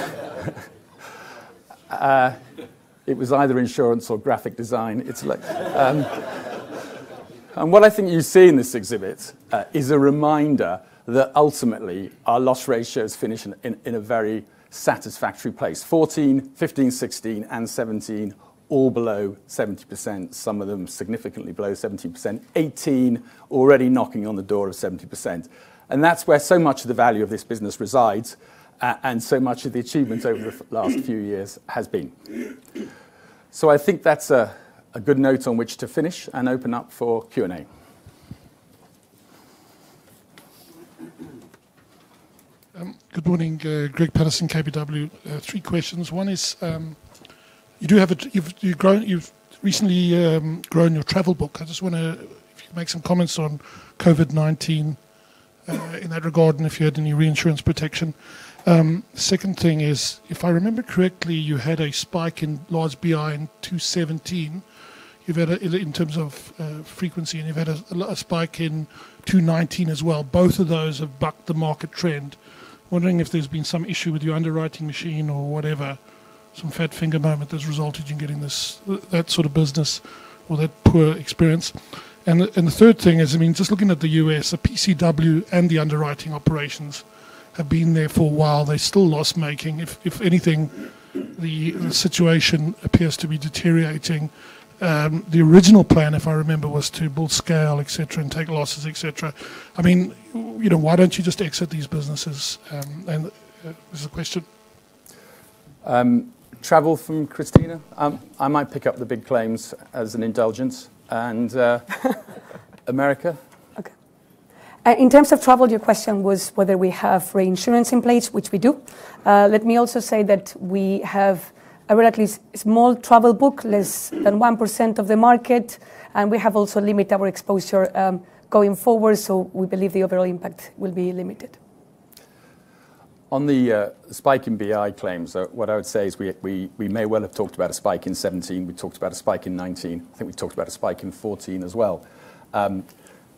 uh, it was either insurance or graphic design. It's like, um, and what I think you see in this exhibit uh, is a reminder that ultimately our loss ratios finish in, in, in a very satisfactory place. fourteen, fifteen, sixteen, and seventeen, all below seventy percent, some of them significantly below seventy percent, eighteen already knocking on the door of seventy percent. And that's where so much of the value of this business resides, uh, and so much of the achievement over the last few years has been. So I think that's a, a good note on which to finish and open up for Q and A. Um, good morning, uh, Greg Patterson, K B W. Uh, three questions. One is, um, you do have a, you've, you've grown, you've recently um, grown your travel book. I just want to, if you could make some comments on COVID nineteen uh, in that regard, and if you had any reinsurance protection. Um, second thing is, if I remember correctly, you had a spike in large B I in two seventeen. You've had a, in terms of uh, frequency, and you've had a, a spike in two nineteen as well. Both of those have bucked the market trend. Wondering if there's been some issue with your underwriting machine or whatever, some fat finger moment that's resulted in getting this that sort of business or that poor experience. And the, and the third thing is, I mean, just looking at the U S, the P C W and the underwriting operations have been there for a while. They're still loss-making. If if anything, the, the situation appears to be deteriorating. Um, the original plan, if I remember, was to build scale, et cetera, and take losses, et cetera. I mean, you know, why don't you just exit these businesses? Um, and uh, this is a question. Um, travel from Christina. Um, I might pick up the big claims as an indulgence. And uh, America. Okay. Uh, in terms of travel, your question was whether we have reinsurance in place, which we do. Uh, let me also say that we have a relatively small travel book, less than one percent of the market, and we have also limited our exposure um, going forward, so we believe the overall impact will be limited. On the uh, spike in B I claims, uh, what I would say is we, we, we may well have talked about a spike in seventeen, we talked about a spike in nineteen, I think we talked about a spike in fourteen as well. Um,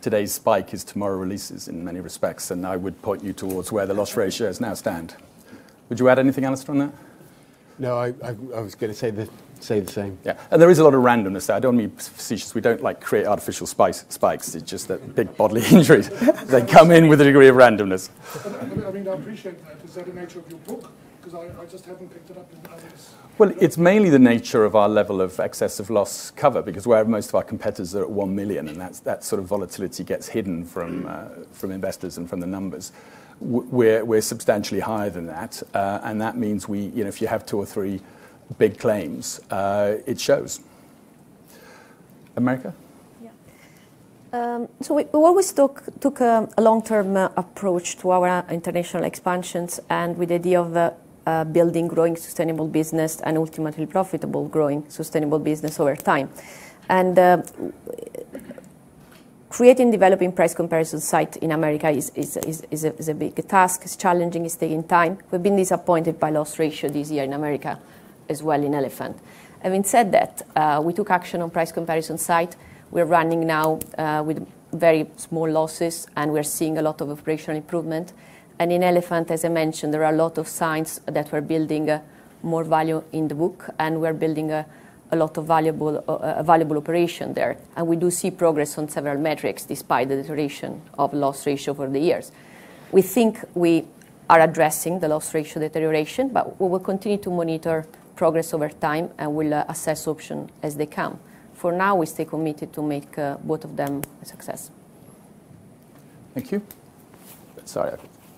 today's spike is tomorrow releases in many respects, and I would point you towards where the loss ratios now stand. Would you add anything, Alistair, on that? No, I, I, I was going to say the, say the same. Yeah, and there is a lot of randomness there. I don't mean facetious. We don't like create artificial spikes. spikes. It's just that big bodily injuries, they come in with a degree of randomness. But, I mean, I appreciate that. Is that the nature of your book? Because I, I just haven't picked it up in others. Well, it's mainly the nature of our level of excessive loss cover, because where most of our competitors are at one million, and that's, that sort of volatility gets hidden from, uh, from investors and from the numbers. We're, we're substantially higher than that, uh, and that means we, you know, if you have two or three big claims, uh, it shows. America? Yeah. Um, so we, we always took, took a, a long-term uh, approach to our international expansions, and with the idea of uh, uh, building growing sustainable business and ultimately profitable growing sustainable business over time. And uh, creating, developing price comparison site in America is, is, is, is, a, is a big task. It's challenging. It's taking time. We've been disappointed by loss ratio this year in America as well in Elephant. Having said that, uh, we took action on price comparison site. We're running now uh, with very small losses, and we're seeing a lot of operational improvement. And in Elephant, as I mentioned, there are a lot of signs that we're building uh, more value in the book, and we're building a a lot of valuable, uh, valuable operation there. And we do see progress on several metrics despite the deterioration of loss ratio over the years. We think we are addressing the loss ratio deterioration, but we will continue to monitor progress over time and will uh, assess options as they come. For now, we stay committed to make uh, both of them a success. Thank you. Sorry.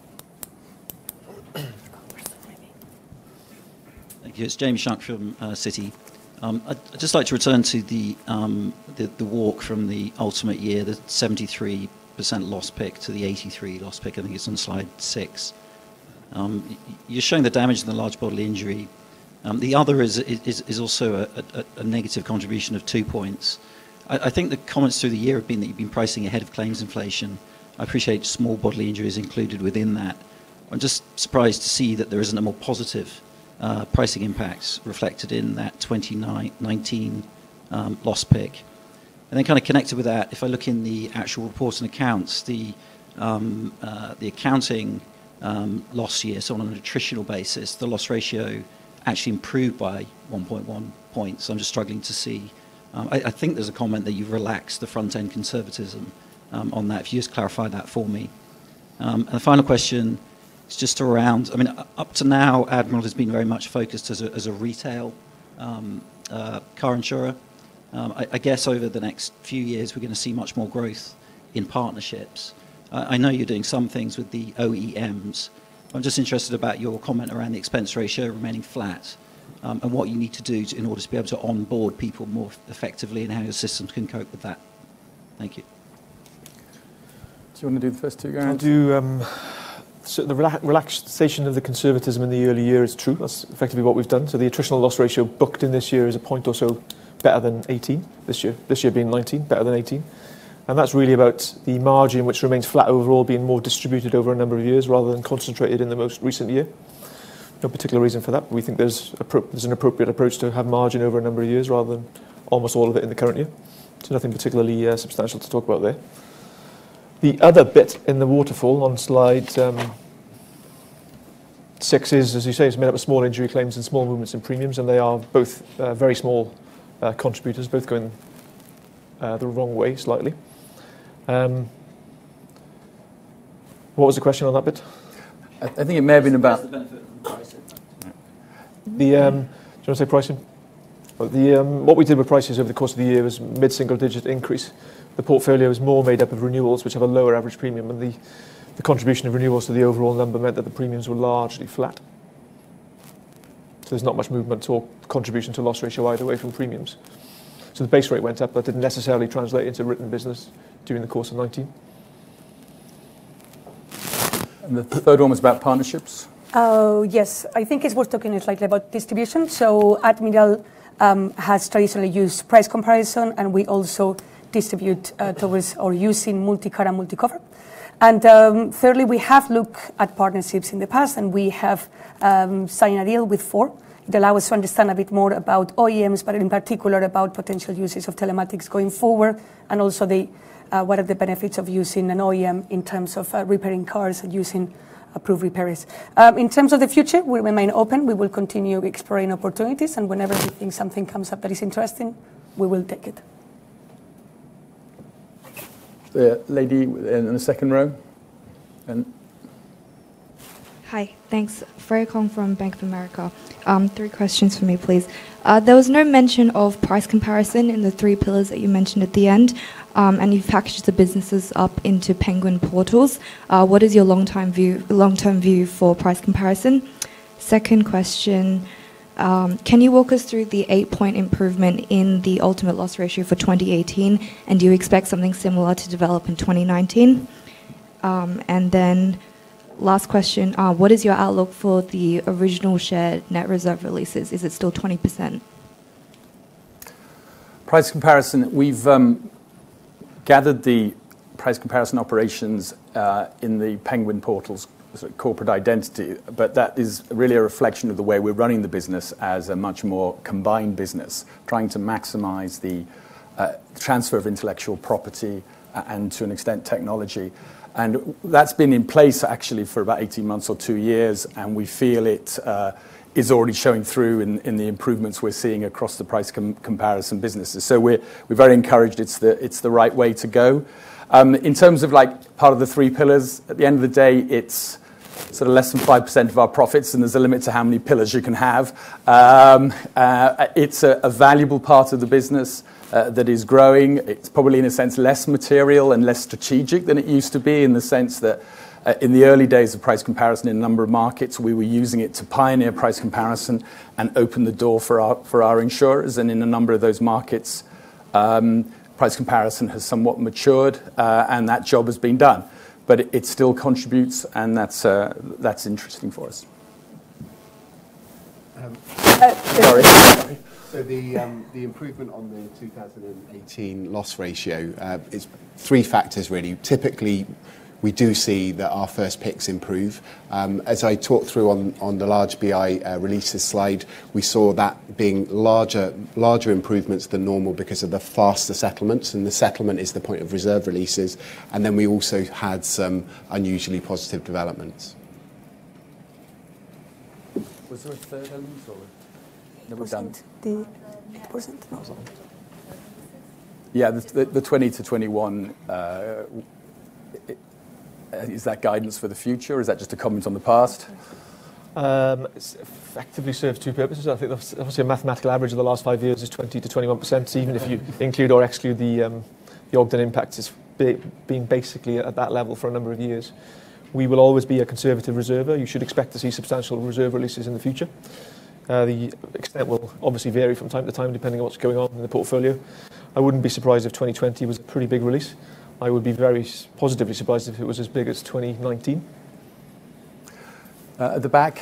Thank you. It's James Shuck from uh, Citi. Um, I'd, I'd just like to return to the, um, the the walk from the ultimate year, the seventy-three percent loss pick to the eighty-three loss pick. I think it's on slide six. Um, you're showing the damage in the large bodily injury. Um, the other is is, is also a, a, a negative contribution of two points. I, I think the comments through the year have been that you've been pricing ahead of claims inflation. I appreciate small bodily injuries included within that. I'm just surprised to see that there isn't a more positive Uh, pricing impacts reflected in that twenty nineteen um, loss pick. And then kind of connected with that, if I look in the actual reports and accounts, the, um, uh, the accounting um, loss year, so on an attritional basis, the loss ratio actually improved by one point one points. So I'm just struggling to see. Um, I, I think there's a comment that you've relaxed the front-end conservatism um, on that. If you just clarify that for me. Um, and the final question, it's just around, I mean, up to now, Admiral has been very much focused as a, as a retail um, uh, car insurer. Um, I, I guess over the next few years, we're going to see much more growth in partnerships. Uh, I know you're doing some things with the O E Ms. I'm just interested about your comment around the expense ratio remaining flat um, and what you need to do to, in order to be able to onboard people more effectively and how your systems can cope with that. Thank you. Do you want to do the first two, Gareth? I'll do... Um So the rela relaxation of the conservatism in the early year is true. That's effectively what we've done. So the attritional loss ratio booked in this year is a point or so better than eighteen this year. This year being nineteen, better than eighteen. And that's really about the margin, which remains flat overall, being more distributed over a number of years rather than concentrated in the most recent year. No particular reason for that. But we think there's, there's an appropriate approach to have margin over a number of years rather than almost all of it in the current year. So nothing particularly uh, substantial to talk about there. The other bit in the waterfall on slide um, six is, as you say, it's made up of small injury claims and small movements in premiums, and they are both uh, very small uh, contributors, both going uh, the wrong way slightly. Um, what was the question on that bit? I, I think it may have been about... The benefit of pricing. The, um, do you want to say pricing? Well, the, um, what we did with prices over the course of the year was mid-single digit increase. The portfolio is more made up of renewals, which have a lower average premium, and the, the contribution of renewals to the overall number meant that the premiums were largely flat. So there's not much movement or contribution to loss ratio either way from premiums. So the base rate went up, but didn't necessarily translate into written business during the course of nineteen. And the third one was about partnerships. Oh, yes. I think it's worth talking slightly about distribution. So Admiral um, has traditionally used price comparison, and we also distribute uh, towards or using multi-car and multi-cover. And um, thirdly, we have looked at partnerships in the past, and we have um, signed a deal with four. It allows us to understand a bit more about O E Ms, but in particular about potential uses of telematics going forward, and also the uh, what are the benefits of using an O E M in terms of uh, repairing cars and using approved repairers. Um, in terms of the future, we remain open. We will continue exploring opportunities, and whenever we think something comes up that is interesting, we will take it. The lady in the second row. And Hi, thanks. Freya Kong from Bank of America. Um, three questions for me, please. Uh, there was no mention of price comparison in the three pillars that you mentioned at the end, um, and you've packaged the businesses up into Penguin portals. Uh, what is your long-term view, long-term view for price comparison? Second question, um, can you walk us through the eight-point improvement in the ultimate loss ratio for twenty eighteen, and do you expect something similar to develop in twenty nineteen? Um, and then last question, uh, what is your outlook for the original share net reserve releases? Is it still twenty percent? Price comparison, we've um, gathered the price comparison operations uh, in the Penguin portals, sort of corporate identity, but that is really a reflection of the way we're running the business as a much more combined business, trying to maximize the uh, transfer of intellectual property uh, and, to an extent, technology. And that's been in place actually for about eighteen months or two years, and we feel it uh, is already showing through in, in the improvements we're seeing across the price com- comparison businesses. So we're we're very encouraged. It's the it's the right way to go. Um, in terms of like part of the three pillars, at the end of the day, it's sort of less than five percent of our profits, and there's a limit to how many pillars you can have. Um, uh, it's a, a valuable part of the business. Uh, that is growing. It's probably, in a sense, less material and less strategic than it used to be, in the sense that uh, in the early days of price comparison in a number of markets, we were using it to pioneer price comparison and open the door for our, for our insurers. And in a number of those markets, um, price comparison has somewhat matured, uh, and that job has been done. But it, it still contributes, and that's, uh, that's interesting for us. Um, uh, sorry. sorry. So the um, the improvement on the two thousand eighteen loss ratio uh, is three factors really. Typically, we do see that our first picks improve. Um, as I talked through on, on the large B I uh, releases slide, we saw that being larger larger improvements than normal because of the faster settlements, and the settlement is the point of reserve releases. And then we also had some unusually positive developments. Was there a third element? Or? eight percent, the eight percent, no. Yeah, the, the, the twenty to twenty-one, uh, it, is that guidance for the future, or is that just a comment on the past? Um, it's effectively serves two purposes. I think obviously a mathematical average of the last five years is twenty to twenty-one percent, even if you include or exclude the, um, the Ogden impact. It's be, been basically at that level for a number of years. We will always be a conservative reserver. You should expect to see substantial reserve releases in the future. Uh, the extent will obviously vary from time to time depending on what's going on in the portfolio. I wouldn't be surprised if twenty twenty was a pretty big release. I would be very positively surprised if it was as big as twenty nineteen. Uh, at the back.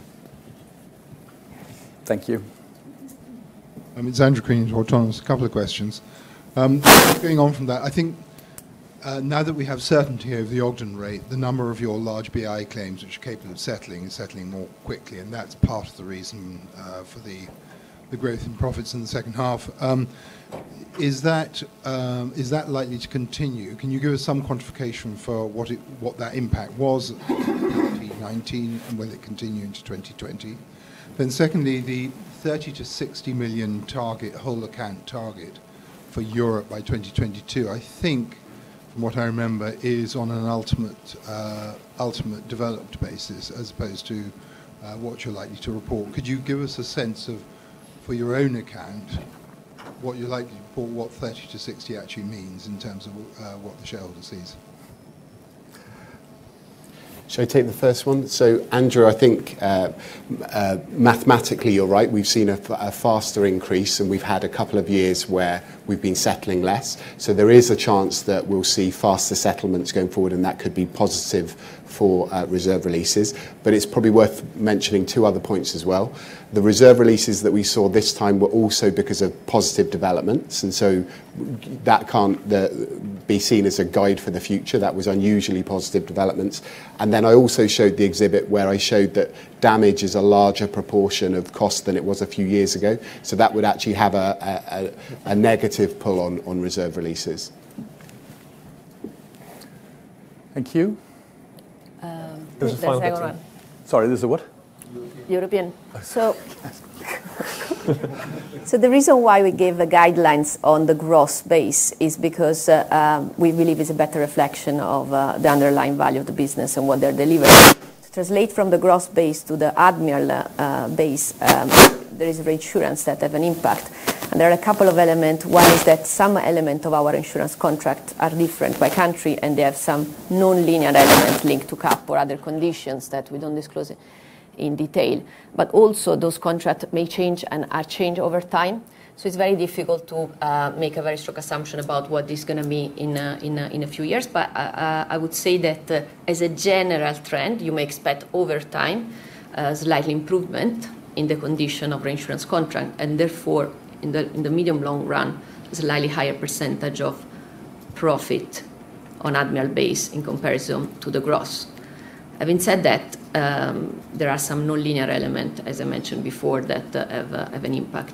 Thank you. Um, it's Andrew Queen, Autonomous. A couple of questions. Um, going on from that, I think Uh, now that we have certainty over the Ogden rate, the number of your large B I claims which are capable of settling is settling more quickly, and that's part of the reason uh, for the, the growth in profits in the second half. Um, is that um, is that likely to continue? Can you give us some quantification for what it what that impact was in twenty nineteen and will it continue into twenty twenty? Then secondly, the thirty to sixty million target, whole account target for Europe by twenty twenty-two, I think, from what I remember, is on an ultimate uh, ultimate developed basis as opposed to uh, what you're likely to report. Could you give us a sense of, for your own account, what you're likely to report, what thirty to sixty actually means in terms of uh, what the shareholder sees? Shall I take the first one? So, Andrew, I think uh, uh, mathematically you're right. We've seen a, f- a faster increase, and we've had a couple of years where we've been settling less. So there is a chance that we'll see faster settlements going forward, and that could be positive for uh, reserve releases. But it's probably worth mentioning two other points as well. The reserve releases that we saw this time were also because of positive developments, and so that can't the, be seen as a guide for the future. That was unusually positive developments. And then I also showed the exhibit where I showed that damage is a larger proportion of cost than it was a few years ago. So that would actually have a, a, a negative pull on, on reserve releases. Thank you. Um, There's a the final second bit, one. Sorry, there's a what? European. So, so the reason why we gave the guidelines on the gross base is because uh, um, we believe it's a better reflection of uh, the underlying value of the business and what they're delivering. To translate from the gross base to the Admiral uh, base, um, there is reinsurance that have an impact. And there are a couple of elements. One is that some element of our insurance contract are different by country, and they have some non-linear element linked to cap or other conditions that we don't disclose in detail. But also those contracts may change and are changed over time. So it's very difficult to uh, make a very strong assumption about what this is going to be in, uh, in, uh, in a few years. But uh, I would say that uh, as a general trend, you may expect over time uh, slightly improvement in the condition of reinsurance contract, and therefore in the, in the medium long run, a slightly higher percentage of profit on Admiral base in comparison to the gross. Having said that, um, there are some non-linear elements, as I mentioned before, that uh, have, uh, have an impact.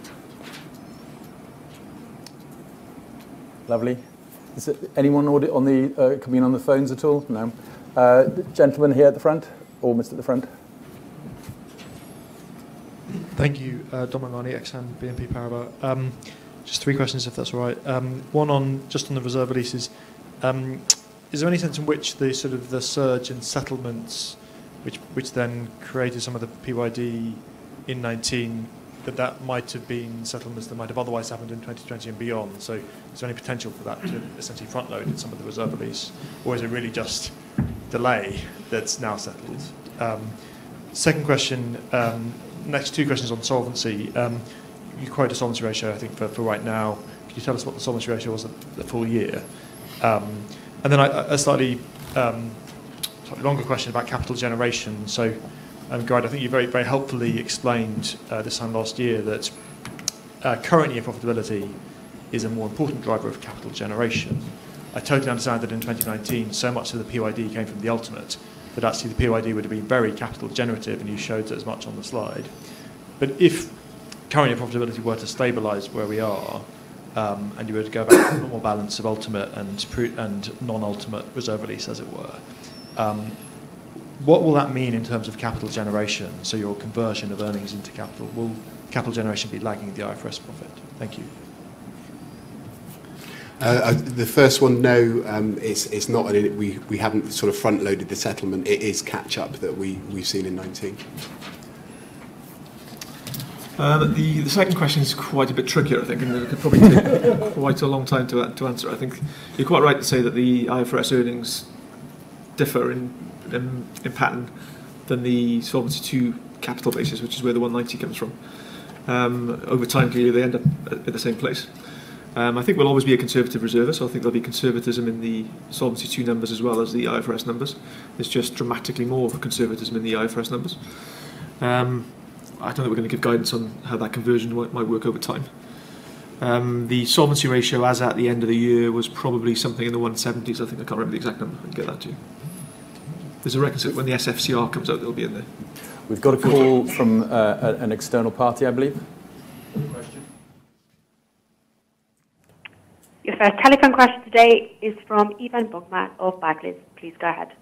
Lovely. Is it anyone on the uh, coming in on the phones at all? No. Uh, gentleman here at the front, or Mister at the front. Thank you, uh, Dom Romani, Exane B N P Paribas. Um, just three questions, if that's all right. Um, one on just on the reserve releases. Um, is there any sense in which the sort of the surge in settlements, which which then created some of the P Y D in nineteen, that that might have been settlements that might have otherwise happened in twenty twenty and beyond? So is there any potential for that to essentially front load in some of the reserve release, or is it really just delay that's now settled? Um, second question. Um, Next two questions on solvency. Um, you quote a solvency ratio, I think, for, for right now. Can you tell us what the solvency ratio was at the full year? Um, and then I, a slightly, um, slightly longer question about capital generation. So, um, Guide, I think you very, very helpfully explained uh, this time last year that uh, current year profitability is a more important driver of capital generation. I totally understand that in twenty nineteen, so much of the P Y D came from the ultimate, that actually the P Y D would have been very capital generative, and you showed as much on the slide. But if current year profitability were to stabilise where we are, um, and you were to go back to a normal balance of ultimate and, and non-ultimate reserve release, as it were, um, what will that mean in terms of capital generation? So your conversion of earnings into capital, will capital generation be lagging the I F R S profit? Thank you. Uh, the first one, no, um, it's, it's not. We, we haven't sort of front-loaded the settlement. It is catch-up that we, we've seen in nineteen. Uh, the, the second question is quite a bit trickier, I think, and it could probably take quite a long time to, to answer. I think you're quite right to say that the I F R S earnings differ in, in, in pattern than the Solvency two capital basis, which is where the one ninety comes from. Um, over time, clearly, they end up at, at the same place. Um, I think we'll always be a conservative reserver, so I think there'll be conservatism in the Solvency two numbers as well as the I F R S numbers. There's just dramatically more of a conservatism in the I F R S numbers. Um, I don't think we're going to give guidance on how that conversion might, might work over time. Um, the solvency ratio as at the end of the year was probably something in the one seventies. I think I can't remember the exact number. I can get that to you. There's a reconciliation when the S F C R comes out, it'll be in there. We've got a call from uh, an external party, I believe. Your first telephone question today is from Ivan Bokhmat of Barclays. Please go ahead.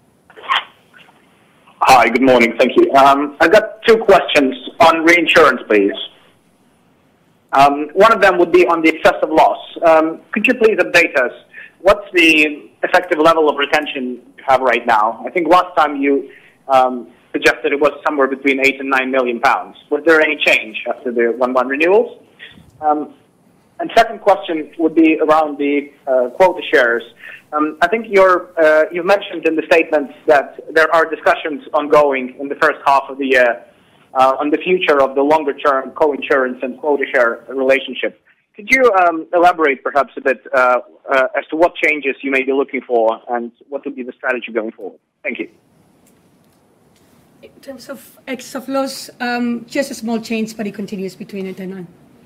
Hi, good morning. Thank you. Um, I've got two questions on reinsurance, please. Um, one of them would be on the excessive loss. Um, could you please update us? What's the effective level of retention you have right now? I think last time you um, suggested it was somewhere between eight and nine million pounds. Was there any change after the one one renewals? Um, And second question would be around the uh, quota shares. Um, I think you're, uh, you mentioned in the statements that there are discussions ongoing in the first half of the year uh, on the future of the longer-term co-insurance and quota share relationship. Could you um, elaborate perhaps a bit uh, uh, as to what changes you may be looking for and what would be the strategy going forward? Thank you. In terms of excess of loss, um, just a small change, but it continues between eight and nine.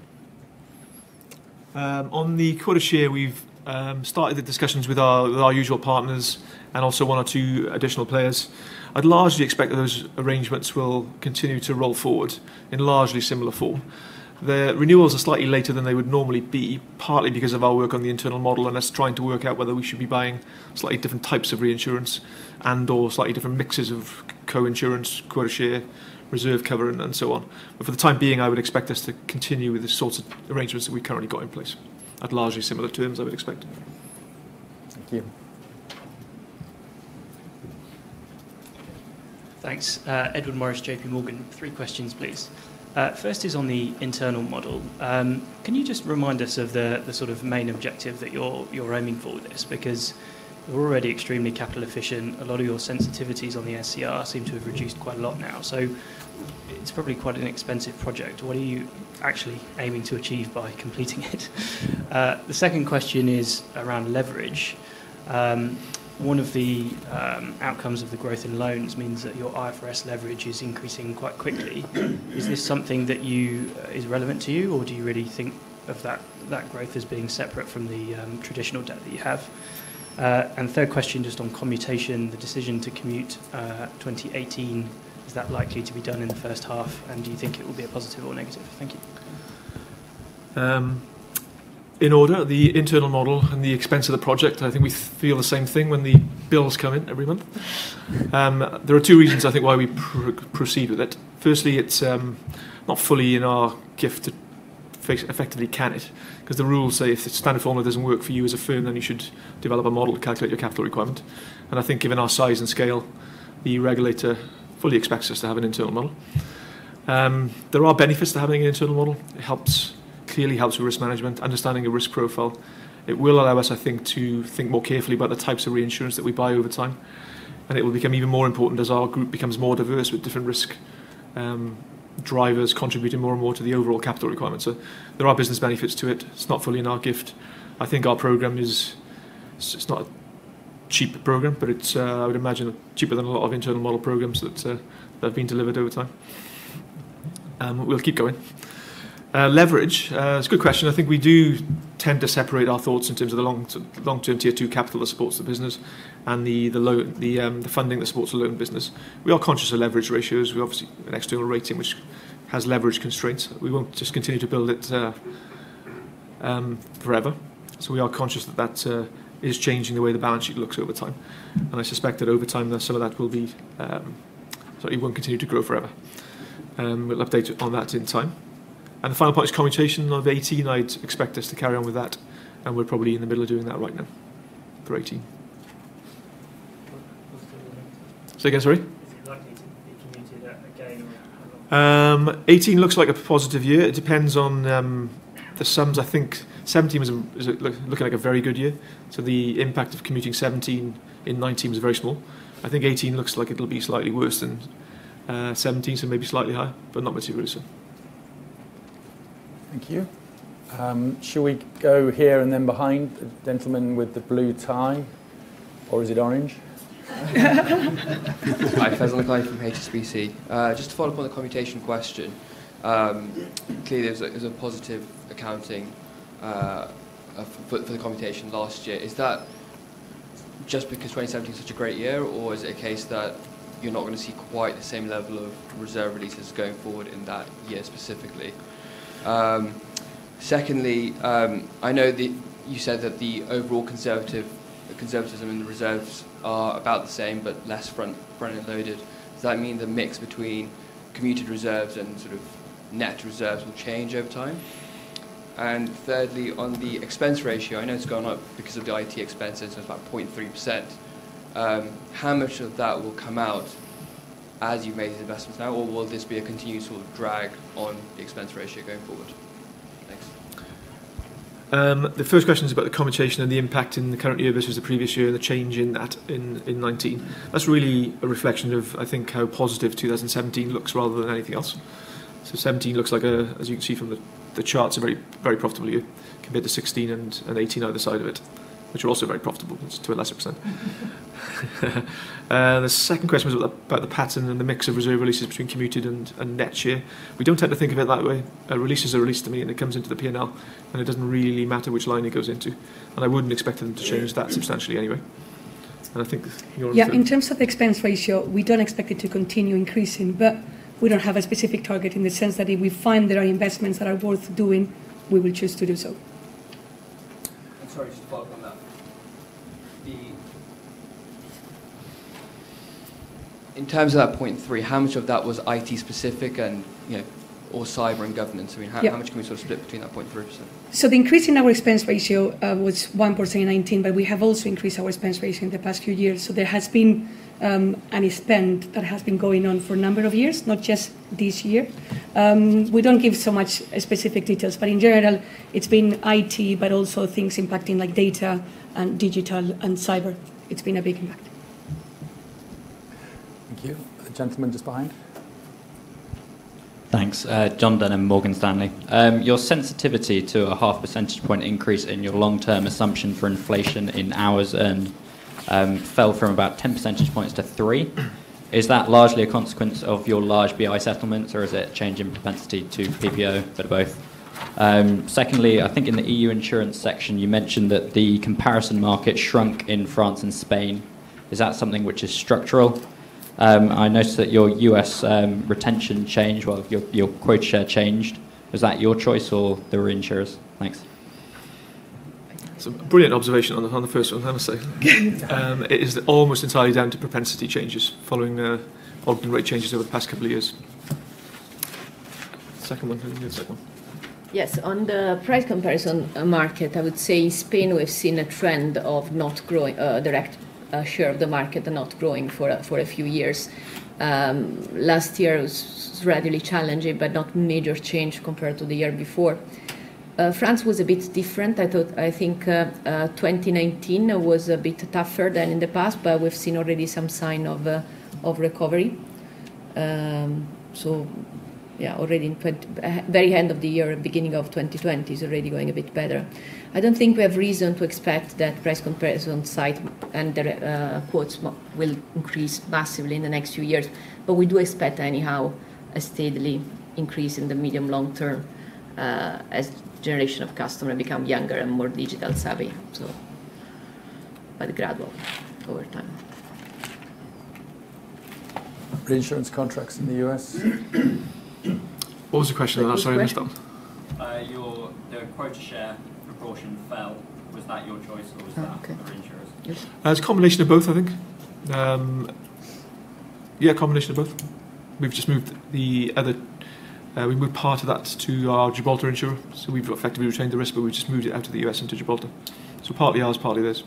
Um, on the quota share, we've um, started the discussions with our, with our usual partners and also one or two additional players. I'd largely expect that those arrangements will continue to roll forward in largely similar form. The renewals are slightly later than they would normally be, partly because of our work on the internal model and us trying to work out whether we should be buying slightly different types of reinsurance and or slightly different mixes of co-insurance, quota share, reserve cover and, and so on. But for the time being, I would expect us to continue with the sorts of arrangements that we've currently got in place at largely similar terms, I would expect. Thank you. Thanks. Uh, Edward Morris, J P Morgan. Three questions, please. Uh, first is on the internal model. Um, can you just remind us of the, the sort of main objective that you're, you're aiming for with this? Because you're already extremely capital efficient. A lot of your sensitivities on the S C R seem to have reduced quite a lot now. So it's probably quite an expensive project. What are you actually aiming to achieve by completing it? Uh, the second question is around leverage. Um, One of the um, outcomes of the growth in loans means that your I F R S leverage is increasing quite quickly. Is this something that you uh, is relevant to you, or do you really think of that, that growth as being separate from the um, traditional debt that you have? Uh, and third question, just on commutation, the decision to commute uh, twenty eighteen, is that likely to be done in the first half, and do you think it will be a positive or negative? Thank you. Um, In order, the internal model and the expense of the project, I think we feel the same thing when the bills come in every month. Um, there are two reasons, I think, why we pr proceed with it. Firstly, it's um, not fully in our gift to effectively can it, because the rules say if the standard formula doesn't work for you as a firm, then you should develop a model to calculate your capital requirement. And I think given our size and scale, the regulator fully expects us to have an internal model. Um, there are benefits to having an internal model. It helps clearly helps with risk management, understanding a risk profile. It will allow us, I think, to think more carefully about the types of reinsurance that we buy over time. And it will become even more important as our group becomes more diverse with different risk um, drivers contributing more and more to the overall capital requirements. So there are business benefits to it. It's not fully in our gift. I think our programme is, it's not a cheap programme, but it's, uh, I would imagine, cheaper than a lot of internal model programmes that, uh, that have been delivered over time. Um, we'll keep going. Uh, leverage, uh, it's a good question. I think we do tend to separate our thoughts in terms of the long long-term tier two capital that supports the business and the the, loan, the, um, the funding that supports the loan business. We are conscious of leverage ratios. We obviously have an external rating which has leverage constraints. We won't just continue to build it uh, um, forever. So we are conscious that that uh, is changing the way the balance sheet looks over time. And I suspect that over time that some of that will be, um, so it won't continue to grow forever. Um, we'll update on that in time. And the final point is commutation of eighteen. I'd expect us to carry on with that, and we're probably in the middle of doing that right now for eighteen. Say again, sorry? Is it likely to be commuted again? Or um, eighteen looks like a positive year. It depends on um, the sums. I think seventeen was a, is a, looking like a very good year. So the impact of commuting seventeen in nineteen was very small. I think eighteen looks like it'll be slightly worse than uh, seventeen, so maybe slightly higher, but not materially so. Thank you. Um, shall we go here and then behind the gentleman with the blue tie, or is it orange? Hi, Faisal Nakai from H S B C. Uh, just to follow up on the commutation question, um, clearly there's a, there's a positive accounting uh, for, for the commutation last year. Is that just because twenty seventeen is such a great year, or is it a case that you're not going to see quite the same level of reserve releases going forward in that year specifically? Um, secondly, um, I know that you said that the overall conservative conservatism in the reserves are about the same, but less front front-end loaded. Does that mean the mix between commuted reserves and sort of net reserves will change over time? And thirdly, on the expense ratio, I know it's gone up because of the I T expenses, so it's about zero point three percent. Um, how much of that will come out as you've made these investments now, or will this be a continued sort of drag on the expense ratio going forward? Thanks. Um, the first question is about the commutation and the impact in the current year versus the previous year and the change in that in, in nineteen. That's really a reflection of, I think, how positive two thousand seventeen looks rather than anything else. So seventeen looks like, a, as you can see from the, the charts, a very very profitable year compared to sixteen and, and eighteen either side of it, which are also very profitable, to a lesser extent. uh, the second question was about the pattern and the mix of reserve releases between commuted and, and net share. We don't tend to think of it that way. A release is a release to me, and it comes into the P and L, and it doesn't really matter which line it goes into. And I wouldn't expect them to change that substantially anyway. And I think you're yeah, in terms of the expense ratio, we don't expect it to continue increasing, but we don't have a specific target in the sense that if we find there are investments that are worth doing, we will choose to do so. I'm sorry, just to follow up on that. The, in terms of that point three, how much of that was I T specific and, you know, or cyber and governance? I mean, how, yeah. how much can we sort of split between that point three percent? So the increase in our expense ratio uh, was one percent in nineteen, but we have also increased our expense ratio in the past few years. So there has been um, an spend that has been going on for a number of years, not just this year. Um, we don't give so much specific details, but in general, it's been I T, but also things impacting like data and digital and cyber. It's been a big impact. Thank you. The gentleman just behind. Thanks. Uh, John Denham, Morgan Stanley. Um, your sensitivity to a half percentage point increase in your long-term assumption for inflation in hours earned um, fell from about ten percentage points to three. Is that largely a consequence of your large B I settlements, or is it a change in propensity to P P O, bit of both? Um, secondly, I think in the E U insurance section you mentioned that the comparison market shrunk in France and Spain. Is that something which is structural? Um, I noticed that your U S um, retention changed, well, your, your quota share changed. Was that your choice or the reinsurers? Thanks. It's a brilliant observation on the, on the first one, I must say. um, it is almost entirely down to propensity changes following uh, Ogden rate changes over the past couple of years. Second one, the second one. Yes, on the price comparison market, I would say in Spain we've seen a trend of not growing, uh, direct uh, share of the market and not growing for a, for a few years. Um, last year was readily challenging, but not major change compared to the year before. Uh, France was a bit different. I thought, I think uh, uh, twenty nineteen was a bit tougher than in the past, but we've seen already some sign of uh, of recovery. Um, so, yeah, already in twenty, very end of the year, beginning of twenty twenty is already going a bit better. I don't think we have reason to expect that price comparison site and the uh, quotes will increase massively in the next few years, but we do expect anyhow a steadily increase in the medium long term uh, as generation of customers become younger and more digital savvy. So, but gradual over time. Reinsurance contracts in the U S. What was the question? I'm sorry, I missed that. Uh, your the quota share proportion fell. Was that your choice, or was oh, that okay. the reinsurers? Yes. Uh, it's a combination of both, I think. Um, yeah, combination of both. We've just moved the other. Uh, we moved part of that to our Gibraltar insurer, so we've effectively retained the risk, but we've just moved it out of the U S into Gibraltar. So partly ours, partly theirs.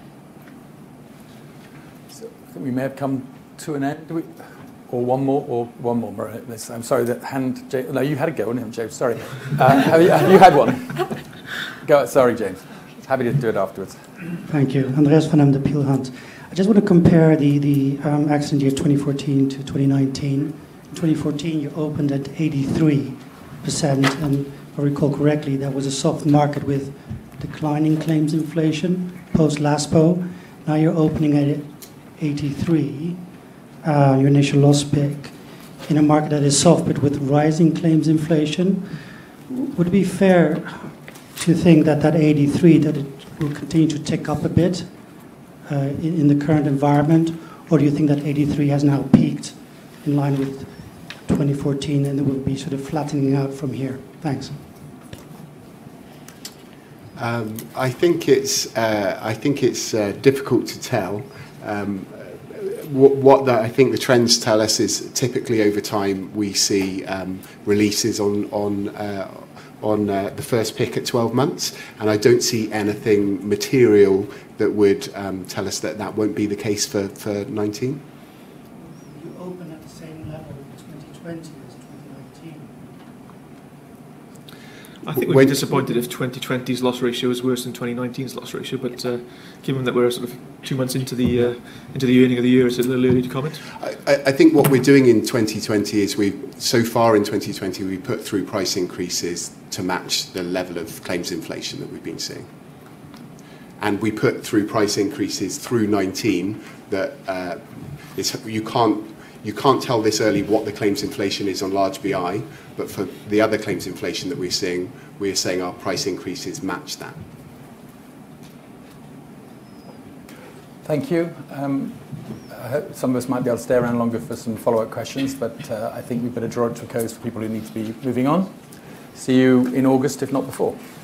So I think we may have come to an end. Do we? Or one more, or one more. I'm sorry, that hand. James, no, you had a go on him, James. Sorry. Uh, have, you, have you had one? Go. Sorry, James. Happy to do it afterwards. Thank you. Andreas van Em, de Peel Hunt. I just want to compare the, the um, accident year twenty fourteen to twenty nineteen. In twenty fourteen, you opened at eighty-three percent, and if I recall correctly, that was a soft market with declining claims inflation post-LASPO. Now you're opening at eighty-three. Uh, your initial loss pick in a market that is soft but with rising claims inflation. Would it be fair to think that that eighty-three, that it will continue to tick up a bit uh, in, in the current environment, or do you think that eighty-three has now peaked in line with twenty fourteen and it will be sort of flattening out from here? Thanks. Um, I think it's uh, I think it's uh, difficult to tell. Um, What, what the, I think the trends tell us is typically over time we see um, releases on on uh, on uh, the first pick at twelve months, and I don't see anything material that would um, tell us that that won't be the case for, for nineteen. You open at the same level in twenty twenty as twenty nineteen. I think we'd be disappointed if twenty twenty's loss ratio is worse than twenty nineteen's loss ratio, but uh, given that we're sort of two months into the uh, into the earning of the year, it's a little early to comment. I, I think what we're doing in twenty twenty is we so far in twenty twenty we put through price increases to match the level of claims inflation that we've been seeing, and we put through price increases through nineteen that uh, it's, you can't. You can't tell this early what the claims inflation is on large B I, but for the other claims inflation that we're seeing, we're saying our price increases match that. Thank Thank you. Um, I hope some of us might be able to stay around longer for some follow-up questions, but uh, I think we better draw it to a close for people who need to be moving on. See you in August, if not before.